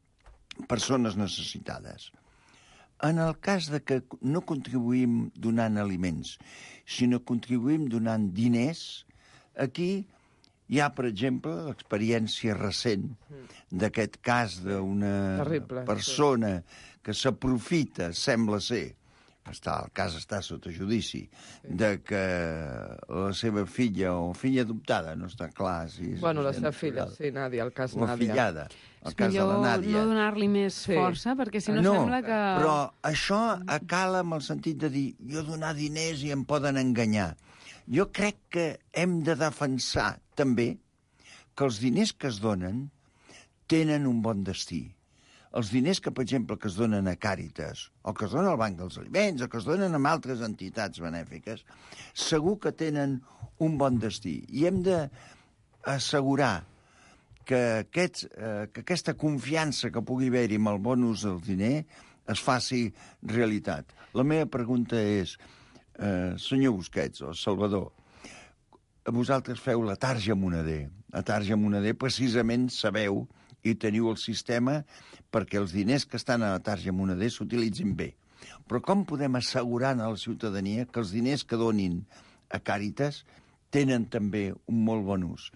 [SPEAKER 13] persones necessitades. En el cas de que no contribuïm donant aliments, sinó contribuïm donant diners, aquí hi ha, per exemple, l'experiència recent d'aquest cas d'una persona que s'aprofita, sembla ser, el cas està sota judici, de que la seva filla o filla adoptada, no està clar si...
[SPEAKER 12] Bueno, la seva filla, sí, Nàdia, el cas Nàdia.
[SPEAKER 13] La fillada, el cas de la Nàdia.
[SPEAKER 9] No donar-li més força, perquè si no sembla que...
[SPEAKER 13] No, però això acala amb el sentit de dir jo donar diners i em poden enganyar. Jo crec que hem de defensar també que els diners que es donen tenen un bon destí. Els diners que, per exemple, que es donen a Càritas, o que es donen al Banc dels Aliments, o que es donen a altres entitats benèfiques, segur que tenen un bon destí. I hem d'assegurar que aquesta confiança que pugui haver-hi amb el bon ús del diner es faci realitat. La meva pregunta és, senyor Busquets o Salvador, vosaltres feu la Tarja Moneder. A Tarja Moneder precisament sabeu i teniu el sistema perquè els diners que estan a la Tarja Moneder s'utilitzin bé. Però com podem assegurar a la ciutadania que els diners que donin a Càritas tenen també un molt bon ús?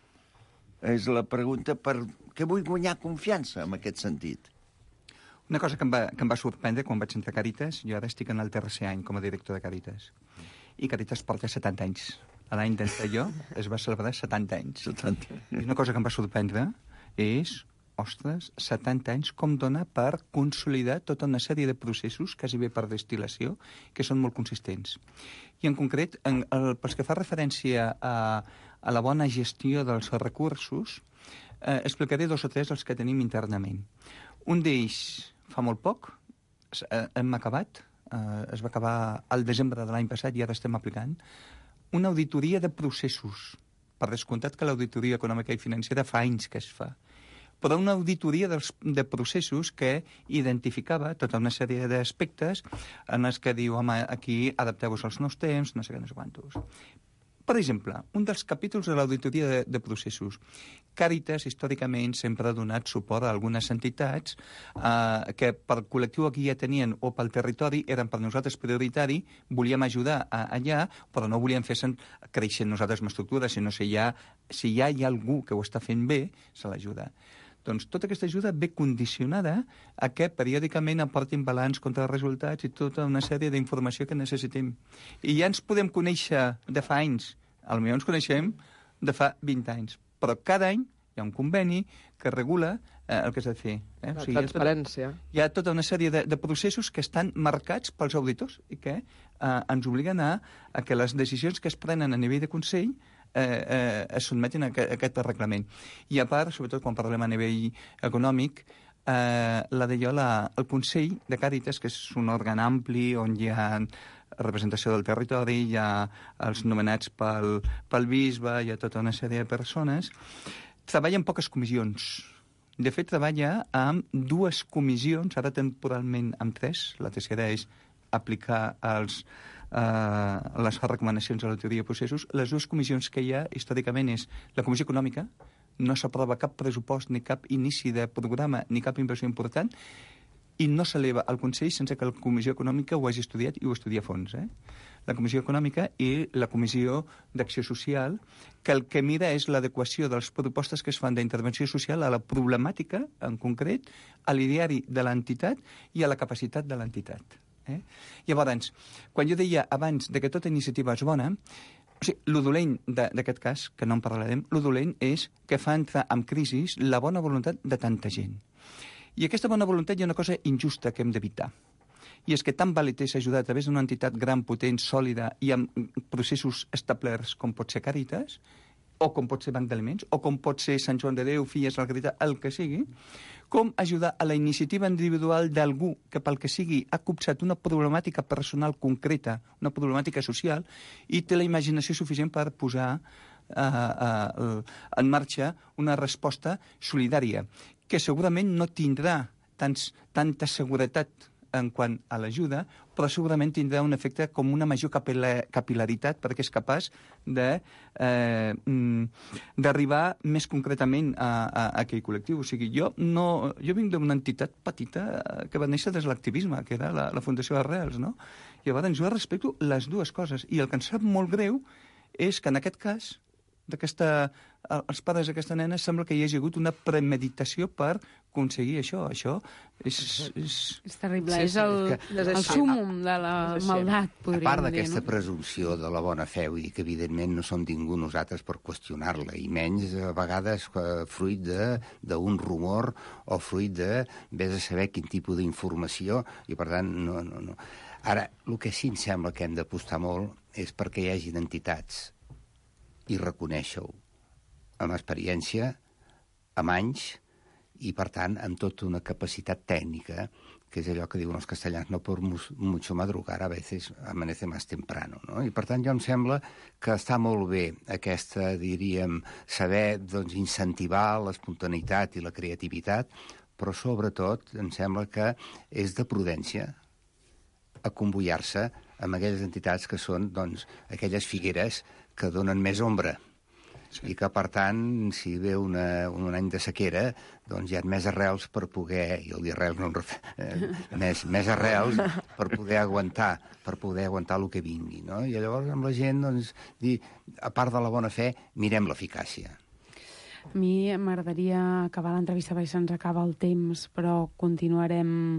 [SPEAKER 13] És la pregunta perquè vull guanyar confiança en aquest sentit.
[SPEAKER 10] Una cosa que em va sorprendre quan vaig entrar a Càritas, jo ara estic en el tercer any com a director de Càritas, i Càritas porta 70 anys. L'any d'entrar jo es va celebrar 70 anys. 70. I una cosa que em va sorprendre és, ostres, 70 anys com dona per consolidar tota una sèrie de processos, quasi bé per destil·lació, que són molt consistents. I en concret, pels que fa referència a la bona gestió dels recursos, explicaré 2 o 3 dels que tenim internament. Un d'ells, fa molt poc, hem acabat, es va acabar al desembre de l'any passat i ara estem aplicant, una auditoria de processos. Per descomptat que l'auditoria econòmica i financera fa anys que es fa. Però una auditoria de processos que identificava tota una sèrie d'aspectes en els que diu, home, aquí adapteu-vos als nous temps, no sé què, no sé quantos. Per exemple, un dels capítols de l'auditoria de processos. Càritas, històricament, sempre ha donat suport a algunes entitats que pel col·lectiu aquí ja tenien o pel territori eren per nosaltres prioritari, volíem ajudar allà, però no volíem fer créixer nosaltres una estructura, sinó si ja hi ha algú que ho està fent bé, se l'ajuda. Doncs tota aquesta ajuda ve condicionada a que periòdicament aportin balanç, contra resultats i tota una sèrie d'informació que necessitem. I ja ens podem conèixer de fa anys, potser ens coneixem de fa 20 anys, però cada any hi ha un conveni que regula el que s'ha de fer.
[SPEAKER 12] La transparència.
[SPEAKER 10] Hi ha tota una sèrie de processos que estan marcats pels auditors i que ens obliguen a que les decisions que es prenen a nivell de Consell es sotmetin a aquest reglament. I a part, sobretot quan parlem a nivell econòmic, el Consell de Càritas, que és un òrgan ampli on hi ha representació del territori, hi ha els nomenats pel bisbe, hi ha tota una sèrie de persones, treballa en poques comissions. De fet, treballa amb 2 comissions, ara temporalment amb 3. La tercera és aplicar les recomanacions de l'auditoria de processos. Les 2 comissions que hi ha històricament és la Comissió Econòmica, no s'aprova cap pressupost ni cap inici de programa ni cap inversió important, i no s'eleva al Consell sense que la Comissió Econòmica ho hagi estudiat i ho estudia a fons. La Comissió Econòmica i la Comissió d'Acció Social, que el que mira és l'adequació de les propostes que es fan d'intervenció social a la problemàtica, en concret, a l'ideari de l'entitat i a la capacitat de l'entitat. Llavors, quan jo deia abans que tota iniciativa és bona, o sigui, lo dolent d'aquest cas, que no en parlarem, lo dolent és que fa entrar en crisi la bona voluntat de tanta gent. I aquesta bona voluntat hi ha una cosa injusta que hem d'evitar. I és que tant val és ajudar a través d'una entitat gran, potent, sòlida i amb processos establerts com pot ser Càritas, o com pot ser Banc d'Aliments, o com pot ser Sant Joan de Déu, Filles Margarita, el que sigui, com ajudar a la iniciativa individual d'algú que pel que sigui ha copsat una problemàtica personal concreta, una problemàtica social, i té la imaginació suficient per posar en marxa una resposta solidària, que segurament no tindrà tanta seguretat en quant a l'ajuda, però segurament tindrà un efecte com una major capil·laritat perquè és capaç d'arribar més concretament a aquell col·lectiu. O sigui, jo vinc d'una entitat petita que va néixer des de l'activisme, que era la Fundació Arrels, no? Llavors jo respecto les dues coses. I el que em sap molt greu és que en aquest cas els pares d'aquesta nena sembla que hi hagi hagut una premeditació per aconseguir això. Això
[SPEAKER 9] és terrible, és el súmum de la maldat, podríem dir.
[SPEAKER 11] A part d'aquesta presumpció de la bona fe, vull dir que evidentment no som ningú nosaltres per qüestionar-la, i menys a vegades fruit d'un rumor o fruit de vés a saber quin tipus d'informació, i per tant no. Ara, el que sí em sembla que hem d'apostar molt és perquè hi hagi entitats, i reconèixer-ho, amb experiència, amb anys, i, per tant, amb tota una capacitat tècnica, que és allò que diuen els castellans, no por mucho madrugar, a veces amanece más temprano, no? I, per tant, jo em sembla que està molt bé aquesta, diríem, saber incentivar l'espontaneïtat i la creativitat, però, sobretot, em sembla que és de prudència acomboiar-se amb aquelles entitats que són, aquelles figueres que donen més ombra, i que, per tant, si ve un any de sequera, hi ha més arrels per poder, i el dir arrels no més arrels per poder aguantar el que vingui, no? I llavors amb la gent, dir, a part de la bona fe, mirem l'eficàcia.
[SPEAKER 9] A mi m'agradaria acabar l'entrevista perquè se'ns acaba el temps, però continuarem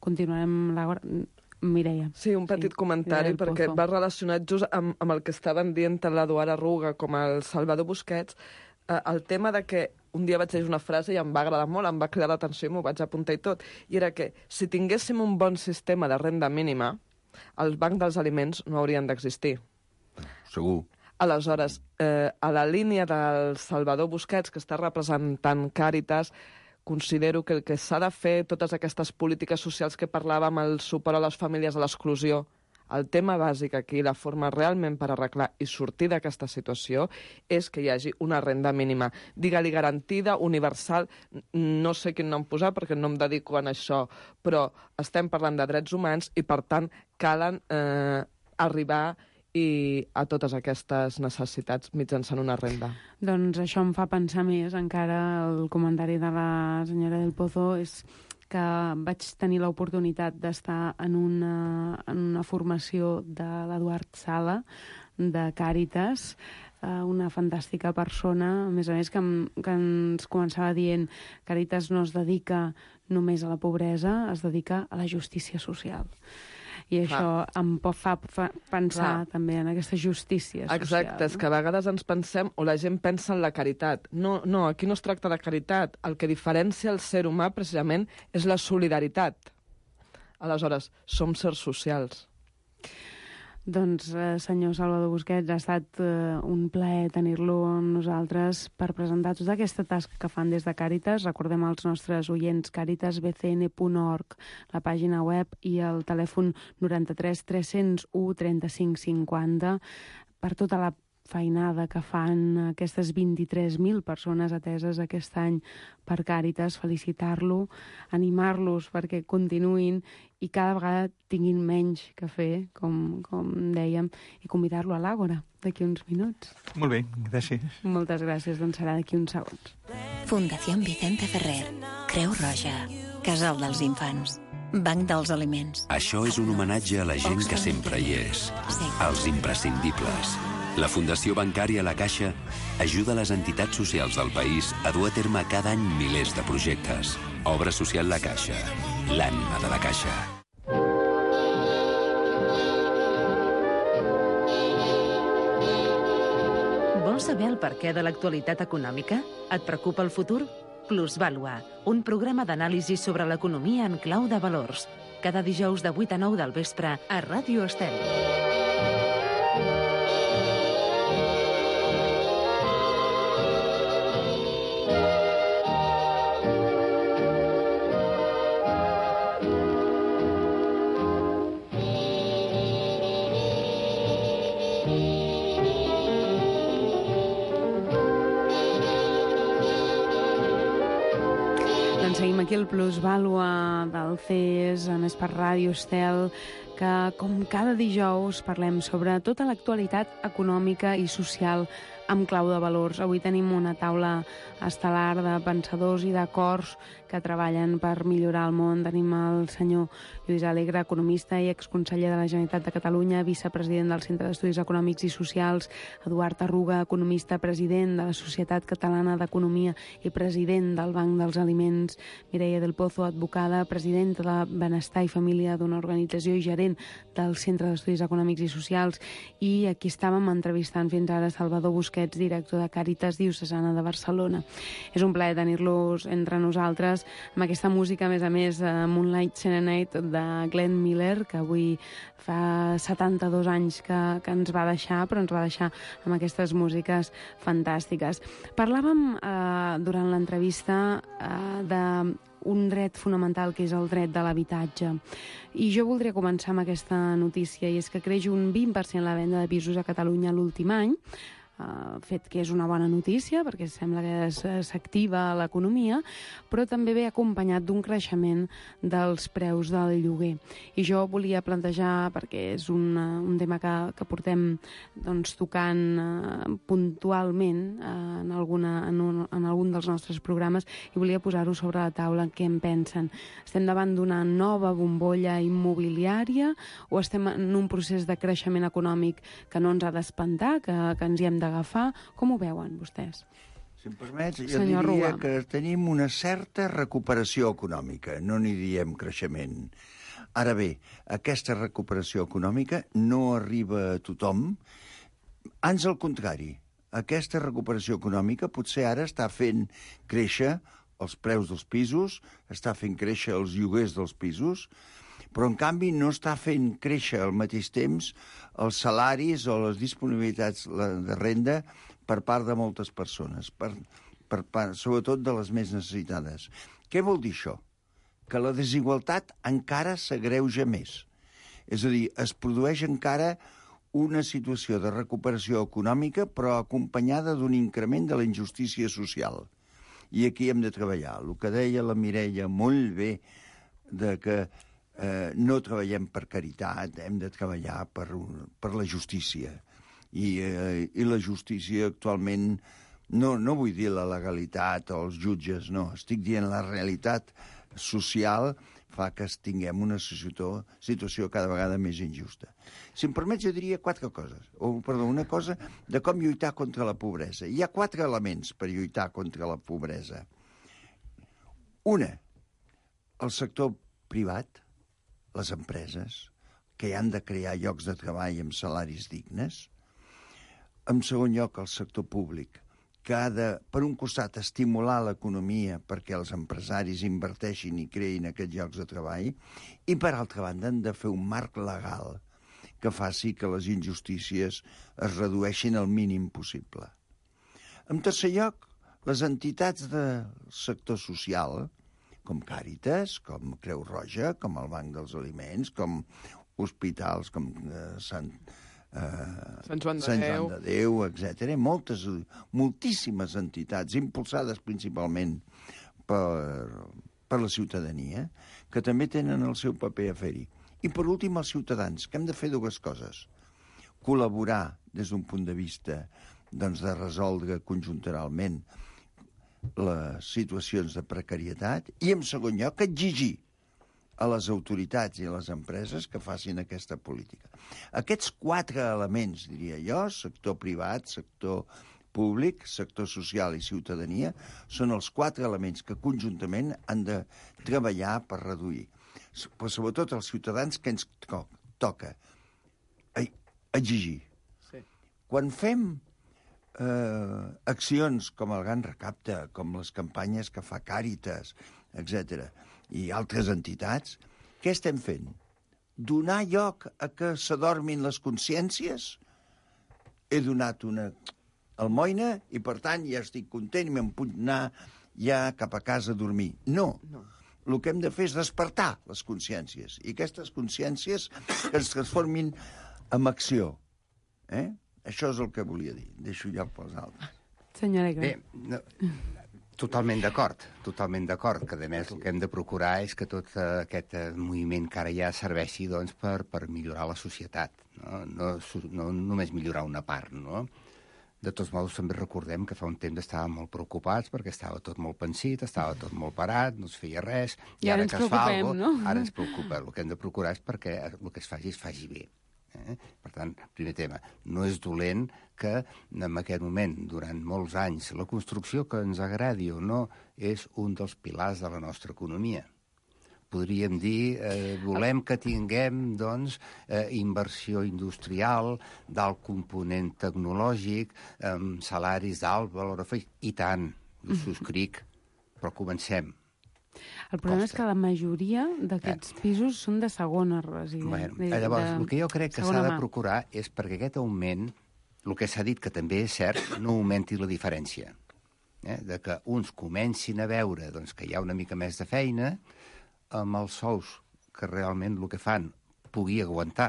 [SPEAKER 9] Mireia.
[SPEAKER 12] Sí, un petit comentari, perquè va relacionat just amb el que estaven dient tant l'Eduard Arruga com el Salvador Busquets, el tema de que un dia vaig llegir una frase i em va agradar molt, em va cridar l'atenció i m'ho vaig apuntar i tot, i era que si tinguéssim un bon sistema de renda mínima, els bancs dels aliments no haurien d'existir.
[SPEAKER 13] Segur.
[SPEAKER 12] Aleshores, a la línia del Salvador Busquets, que està representant Càritas, considero que el que s'ha de fer, totes aquestes polítiques socials que parlàvem, el suport a les famílies, a l'exclusió, el tema bàsic aquí, la forma realment per arreglar i sortir d'aquesta situació, és que hi hagi una renda mínima. Digue-li garantida, universal, no sé quin nom posar perquè no em dedico a això, però estem parlant de drets humans i, per tant, calen arribar a totes aquestes necessitats mitjançant una renda.
[SPEAKER 9] Doncs això em fa pensar més encara el comentari de la senyora del Pozo, és que vaig tenir l'oportunitat d'estar en una formació de l'Eduard Sala, de Càritas, una fantàstica persona, a més que ens començava dient Càritas no es dedica només a la pobresa, es dedica a la justícia social. I això em fa pensar també en aquesta justícia social.
[SPEAKER 12] Exacte, és que a vegades ens pensem, o la gent pensa en la caritat. No, aquí no es tracta de caritat. El que diferencia el ser humà, precisament, és la solidaritat. Aleshores, som sers socials.
[SPEAKER 9] Doncs, senyor Salvador Busquets, ha estat un plaer tenir-lo amb nosaltres per presentar tota aquesta tasca que fan des de Càritas. Recordem als nostres oients caritasbcn.org, la pàgina web i el telèfon 93 301 35 50 per tota la feinada que fan aquestes 23.000 persones ateses aquest any per Càritas, felicitar-lo, animar-los perquè continuïn i cada vegada tinguin menys que fer, com dèiem, i convidar-lo a l'Àgora d'aquí uns minuts.
[SPEAKER 10] Molt bé, gràcies.
[SPEAKER 9] Moltes gràcies, doncs serà d'aquí uns segons.
[SPEAKER 5] Fundació Vicente Ferrer, Creu Roja, Casal dels Infants. Banc dels Aliments.
[SPEAKER 6] Això és un homenatge a la gent que sempre hi és. Els imprescindibles. La Fundació Bancària La Caixa ajuda les entitats socials del país a dur a terme cada any milers de projectes. Obra social La Caixa. L'ànima de la Caixa.
[SPEAKER 2] Vols saber el perquè de l'actualitat econòmica? Et preocupa el futur? Plusvàlua, un programa d'anàlisi sobre l'economia en clau de valors. Cada dijous de 8 a 9 del vespre a Ràdio Estel.
[SPEAKER 9] Seguim aquí el Plusvàlua del CES, a més per Ràdio Estel, que com cada dijous parlem sobre tota l'actualitat econòmica i social amb clau de valors. Avui tenim una taula estel·lar de pensadors i d'acords que treballen per millorar el món. Tenim el senyor Lluís Alegre, economista i exconseller de la Generalitat de Catalunya, vicepresident del Centre d'Estudis Econòmics i Socials, Eduard Arruga, economista, president de la Societat Catalana d'Economia i president del Banc dels Aliments, Mireia del Pozo, advocada, presidenta de Benestar i Família d'una organització i gerent del Centre d'Estudis Econòmics i Socials, i aquí estàvem entrevistant fins ara Salvador Busquets, director de Càritas Diocesana de Barcelona. És un plaer tenir-los entre nosaltres amb aquesta música, a més, Moonlight Serenade de Glenn Miller, que avui fa 72 anys que ens va deixar, però ens va deixar amb aquestes músiques fantàstiques. Parlàvem durant l'entrevista d'un dret fonamental, que és el dret de l'habitatge. I jo voldria començar amb aquesta notícia, i és que creix un 20% la venda de pisos a Catalunya l'últim any, fet que és una bona notícia perquè sembla que s'activa l'economia, però també ve acompanyat d'un creixement dels preus del lloguer. I jo volia plantejar, perquè és un tema que portem tocant puntualment en algun dels nostres programes, i volia posar-ho sobre la taula. Què en pensen? Estem davant d'una nova bombolla immobiliària o estem en un procés de creixement econòmic que no ens ha d'espantar, que ens hi hem d'agafar? Com ho veuen vostès?
[SPEAKER 13] Si em permets, jo diria que tenim una certa recuperació econòmica, no n'hi diem creixement. Ara bé, aquesta recuperació econòmica no arriba a tothom, ans al contrari. Aquesta recuperació econòmica potser ara està fent créixer els preus dels pisos, està fent créixer els lloguers dels pisos, però en canvi no està fent créixer al mateix temps els salaris o les disponibilitats de renda per part de moltes persones, sobretot de les més necessitades. Què vol dir això? Que la desigualtat encara s'agreuja més. És a dir, es produeix encara una situació de recuperació econòmica, però acompanyada d'un increment de la injustícia social. I aquí hem de treballar. El que deia la Mireia molt bé, de que no treballem per caritat, hem de treballar per la justícia. I la justícia actualment, no vull dir la legalitat o els jutges, no, estic dient la realitat social fa que tinguem una situació cada vegada més injusta. Si em permets, jo diria una cosa de com lluitar contra la pobresa. Hi ha 4 elements per lluitar contra la pobresa. Una, el sector privat, les empreses, que han de crear llocs de treball amb salaris dignes. En segon lloc, el sector públic, que ha de, per un costat, estimular l'economia perquè els empresaris inverteixin i creïn aquests llocs de treball, i per altra banda han de fer un marc legal que faci que les injustícies es redueixin al mínim possible. En tercer lloc, les entitats del sector social, com Càritas, com Creu Roja, com el Banc dels Aliments, com hospitals com Sant Joan de Déu, etc. Moltíssimes entitats, impulsades principalment per la ciutadania, que també tenen el seu paper a fer-hi. I per últim, els ciutadans, que hem de fer 2 coses. Col·laborar des d'un punt de vista de resoldre conjunturalment les situacions de precarietat i, en segon lloc, exigir a les autoritats i a les empreses que facin aquesta política. Aquests 4 elements, diria jo, sector privat, sector públic, sector social i ciutadania, són els 4 elements que conjuntament han de treballar per reduir. Però sobretot els ciutadans que ens toca exigir. Sí. Quan fem accions com el Gran Recapte, com les campanyes que fa Càritas, etc., i altres entitats, què estem fent? Donar lloc a que s'adormin les consciències? He donat una almoina i, per tant, ja estic content i me'n puc anar ja cap a casa a dormir. No. El que hem de fer és despertar les consciències, i aquestes consciències que es transformin en acció. Això és el que volia dir. Deixo ja pels altres.
[SPEAKER 9] Senyor Alegre.
[SPEAKER 11] Bé, totalment d'acord, que a més el que hem de procurar és que tot aquest moviment que ara ja serveixi doncs, per millorar la societat, no només millorar una part, no? De tots modos, també recordem que fa un temps estàvem molt preocupats perquè estava tot molt pensit, estava tot molt parat, no es feia res, i ara que es fa alguna cosa, ara ens preocupa. El que hem de procurar és perquè el que es faci bé. Per tant, primer tema, no és dolent que en aquest moment, durant molts anys, la construcció, que ens agradi o no, és un dels pilars de la nostra economia. Podríem dir, volem que tinguem, doncs, inversió industrial, d'alt component tecnològic, salaris d'alt valor afegit, i tant, ho subscric, però comencem.
[SPEAKER 9] El problema és que la majoria d'aquests pisos són de segona residència.
[SPEAKER 11] Llavors, el que jo crec que s'ha de procurar és perquè aquest augment, el que s'ha dit que també és cert, no augmenti la diferència. De que uns comencin a veure que hi ha una mica més de feina, amb els sous que realment el que fan pugui aguantar,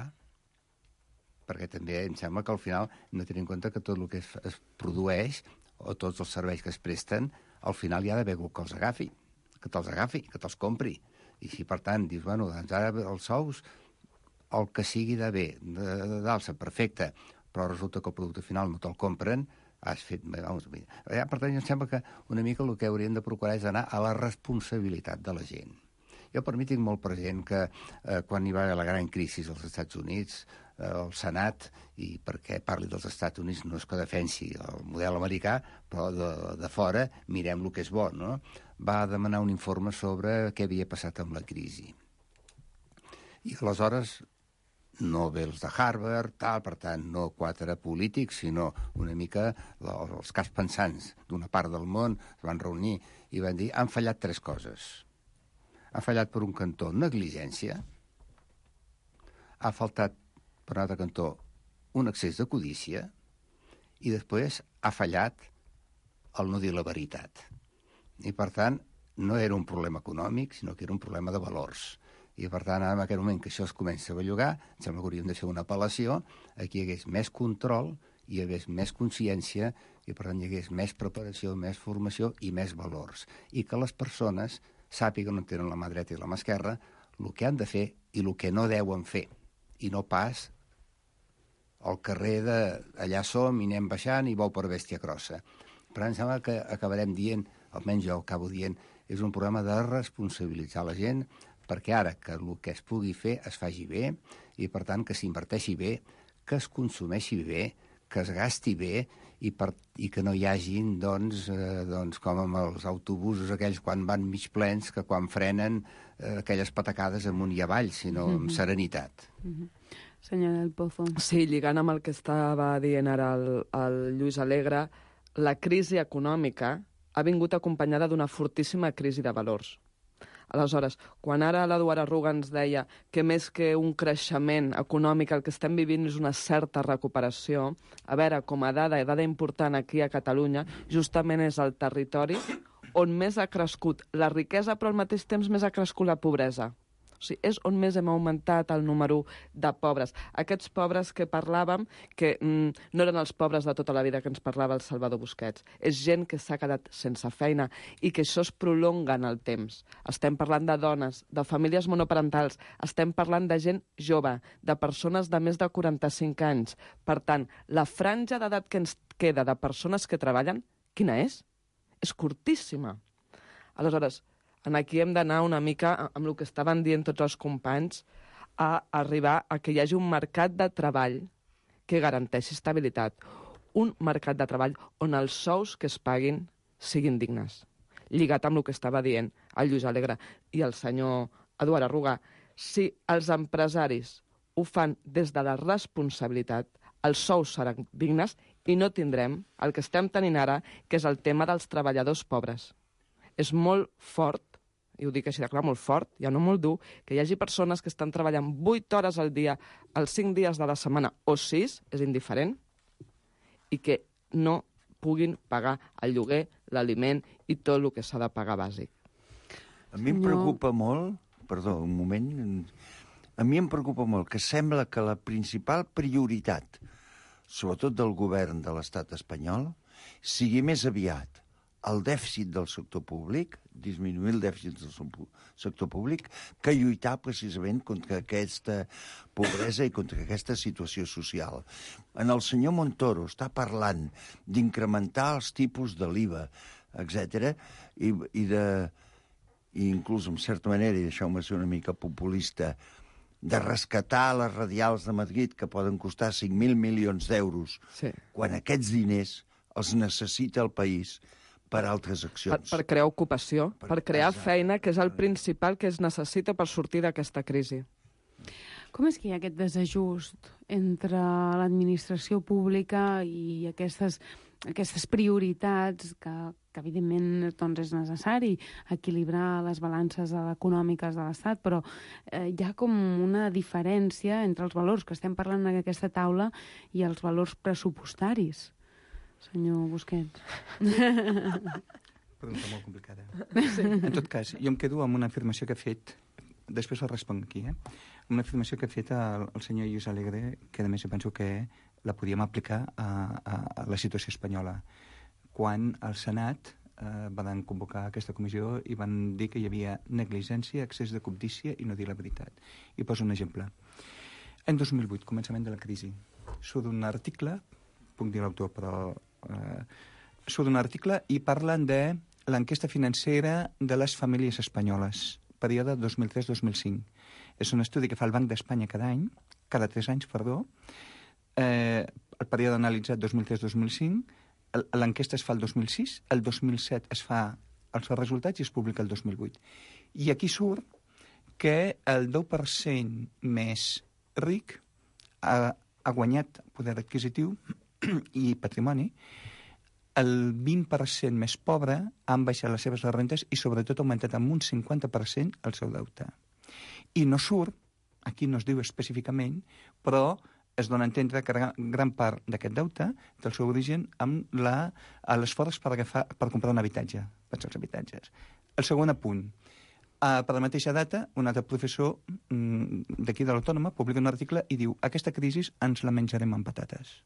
[SPEAKER 11] perquè també em sembla que al final hem de tenir en compte que tot el que es produeix, o tots els serveis que es presten, al final hi ha d'haver algú que els agafi, que te'ls compri. I si, per tant, dius, bueno, doncs ara els sous, el que sigui de bé, d'alça, perfecte, però resulta que el producte final no te'l compren, has fet... Per tant, em sembla que una mica el que hauríem de procurar és anar a la responsabilitat de la gent. Jo per mi tinc molt present que quan hi va haver la gran crisi als Estats Units, el Senat, i perquè parli dels Estats Units no és que defensi el model americà, però de fora mirem el que és bo, no? Va demanar un informe sobre què havia passat amb la crisi. I aleshores no ve els de Harvard, per tant, no 4 polítics, sinó una mica els caps pensants d'una part del món es van reunir i van dir han fallat 3 coses. Ha fallat per un cantó negligència, ha faltat per un altre cantó un excés de codícia i després ha fallat el no dir la veritat. I, per tant, no era un problema econòmic, sinó que era un problema de valors. I, per tant, en aquest moment que això es comença a bellugar, em sembla que hauríem de fer una apel·lació, aquí hi hagués més control, hi hagués més consciència i, per tant, hi hagués més preparació, més formació i més valors. I que les persones sàpiguen on tenen la mà dreta i la mà esquerra, el que han de fer i el que no deuen fer. I no pas al carrer de allà som i anem baixant i bou per bèstia crossa. Però em sembla que acabarem dient, almenys jo acabo dient, és un programa de responsabilitzar la gent perquè ara que el que es pugui fer es faci bé i, per tant, que s'inverteixi bé, que es consumeixi bé, que es gasti bé i que no hi hagin, doncs, com amb els autobusos aquells quan van mig plens, que quan frenen aquelles patacades amunt i avall, sinó amb serenitat.
[SPEAKER 9] Senyor Del Pozo.
[SPEAKER 12] Sí, lligant amb el que estava dient ara el Lluís Alegre, la crisi econòmica ha vingut acompanyada d'una fortíssima crisi de valors. Aleshores, quan ara l'Eduard Arruga ens deia que més que un creixement econòmic el que estem vivint és una certa recuperació, a veure, com a dada important aquí a Catalunya, justament és el territori on més ha crescut la riquesa, però al mateix temps més ha crescut la pobresa. O sigui, és on més hem augmentat el número de pobres. Aquests pobres que parlàvem, que no eren els pobres de tota la vida que ens parlava el Salvador Busquets. És gent que s'ha quedat sense feina i que això es prolonga en el temps. Estem parlant de dones, de famílies monoparentals, estem parlant de gent jove, de persones de més de 45 anys. Per tant, la franja d'edat que ens queda de persones que treballen, quina és? És curtíssima. Aleshores, Aquí hem d'anar una mica, amb el que estaven dient tots els companys, a arribar a que hi hagi un mercat de treball que garanteixi estabilitat. Un mercat de treball on els sous que es paguin siguin dignes. Lligat amb el que estava dient el Lluís Alegre i el senyor Eduard Arruga, si els empresaris ho fan des de la responsabilitat, els sous seran dignes i no tindrem el que estem tenint ara, que és el tema dels treballadors pobres. És molt fort, i ho dic així de clar, molt fort, ja no molt dur, que hi hagi persones que estan treballant 8 hores al dia, els 5 dies de la setmana o 6, és indiferent, i que no puguin pagar el lloguer, l'aliment i tot el que s'ha de pagar bàsic.
[SPEAKER 13] A mi em preocupa molt, perdó, un moment, a mi em preocupa molt que sembla que la principal prioritat, sobretot del govern de l'estat espanyol, sigui més aviat el dèficit del sector públic, disminuir el dèficit del sector públic, que lluitar precisament contra aquesta pobresa i contra aquesta situació social. En el senyor Montoro està parlant d'incrementar els tipus de l'IVA, etc. i inclús, en certa manera, i deixeu-me ser una mica populista, de rescatar les radials de Madrid, que poden costar 5.000 milions d'euros, quan aquests diners els necessita el país per altres accions.
[SPEAKER 12] Per crear ocupació, per crear feina, que és el principal que es necessita per sortir d'aquesta crisi.
[SPEAKER 9] Com és que hi ha aquest desajust entre l'administració pública i aquestes prioritats que evidentment doncs, és necessari equilibrar les balances econòmiques de l'Estat, però hi ha com una diferència entre els valors que estem parlant en aquesta taula i els valors pressupostaris? Senyor Busquets.
[SPEAKER 10] Pregunta molt complicada. Sí. En tot cas, jo em quedo amb una afirmació que ha fet, després la responc aquí, una afirmació que ha fet el senyor Lluís Alegre, que a més jo penso que la podíem aplicar a la situació espanyola. Quan al Senat van convocar aquesta comissió i van dir que hi havia negligència, excés de cobdícia i no dir la veritat. I poso un exemple. En 2008, començament de la crisi, surt un article, puc dir l'autor, però surt un article i parlen de l'enquesta financera de les famílies espanyoles, període 2003-2005. És un estudi que fa el Banc d'Espanya cada 3 anys, el període analitzat 2003-2005, l'enquesta es fa el 2006, el 2007 es fa els resultats i es publica el 2008. I aquí surt que el 10% més ric ha guanyat poder adquisitiu i patrimoni, el 20% més pobre han baixat les seves rentes i sobretot ha augmentat amb un 50% el seu deute. I no surt, aquí no es diu específicament, però es dona a entendre que gran part d'aquest deute té el seu origen amb l'esforç per comprar un habitatge, per als habitatges. El segon apunt, per la mateixa data, un altre professor d'aquí de l'Autònoma publica un article i diu: aquesta crisi ens la menjarem amb patates.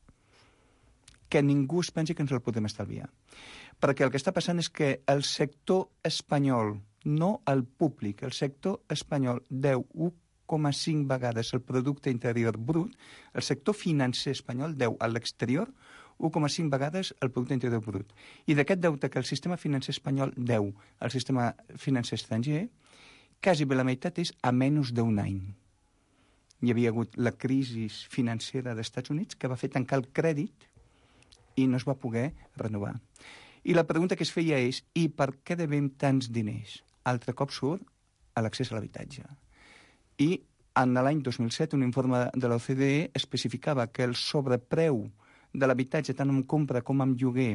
[SPEAKER 10] Que ningú es pensi que ens el podem estalviar. Perquè el que està passant és que el sector espanyol, no el públic, el sector espanyol deu 1,5 vegades el producte interior brut, el sector financer espanyol deu a l'exterior 1,5 vegades el producte interior brut. I d'aquest deute que el sistema financer espanyol deu al sistema financer estranger, quasi bé la meitat és a menys d'un any. Hi havia hagut la crisi financera dels Estats Units que va fer tancar el crèdit i no es va poder renovar. I la pregunta que es feia és: i per què devem tants diners? Altre cop surt a l'accés a l'habitatge. I en l'any 2007 un informe de l'OCDE especificava que el sobrepreu de l'habitatge, tant en compra com en lloguer,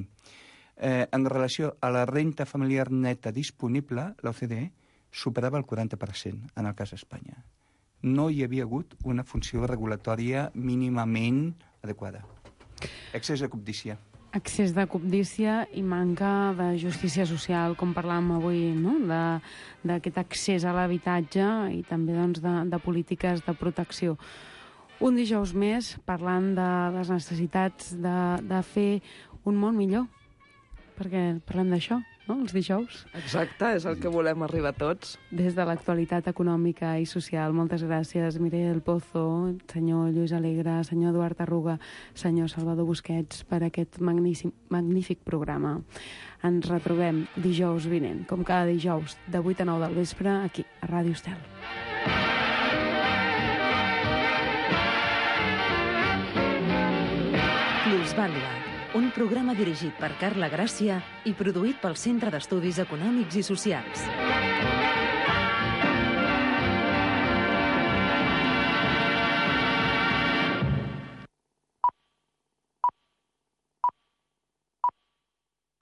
[SPEAKER 10] en relació a la renta familiar neta disponible, l'OCDE superava el 40% en el cas d'Espanya. No hi havia hagut una funció regulatòria mínimament adequada. Excés de cobdícia.
[SPEAKER 9] Excés de cobdícia i manca de justícia social, com parlàvem avui, no? D'aquest accés a l'habitatge i també doncs, de polítiques de protecció. Un dijous més parlant de les necessitats de fer un món millor. perquè parlem d'això, no?, els dijous.
[SPEAKER 12] Exacte, és el que volem arribar tots.
[SPEAKER 9] Des de l'actualitat econòmica i social. Moltes gràcies, Mireia del Pozo, senyor Lluís Alegre, senyor Eduard Arruga, senyor Salvador Busquets, per aquest magnífic programa. Ens retrobem dijous vinent, com cada dijous, de 8 a 9 del vespre, aquí, a Ràdio Estel.
[SPEAKER 2] Plusvàlua, un programa dirigit per Carla Gràcia i produït pel Centre d'Estudis Econòmics i Socials.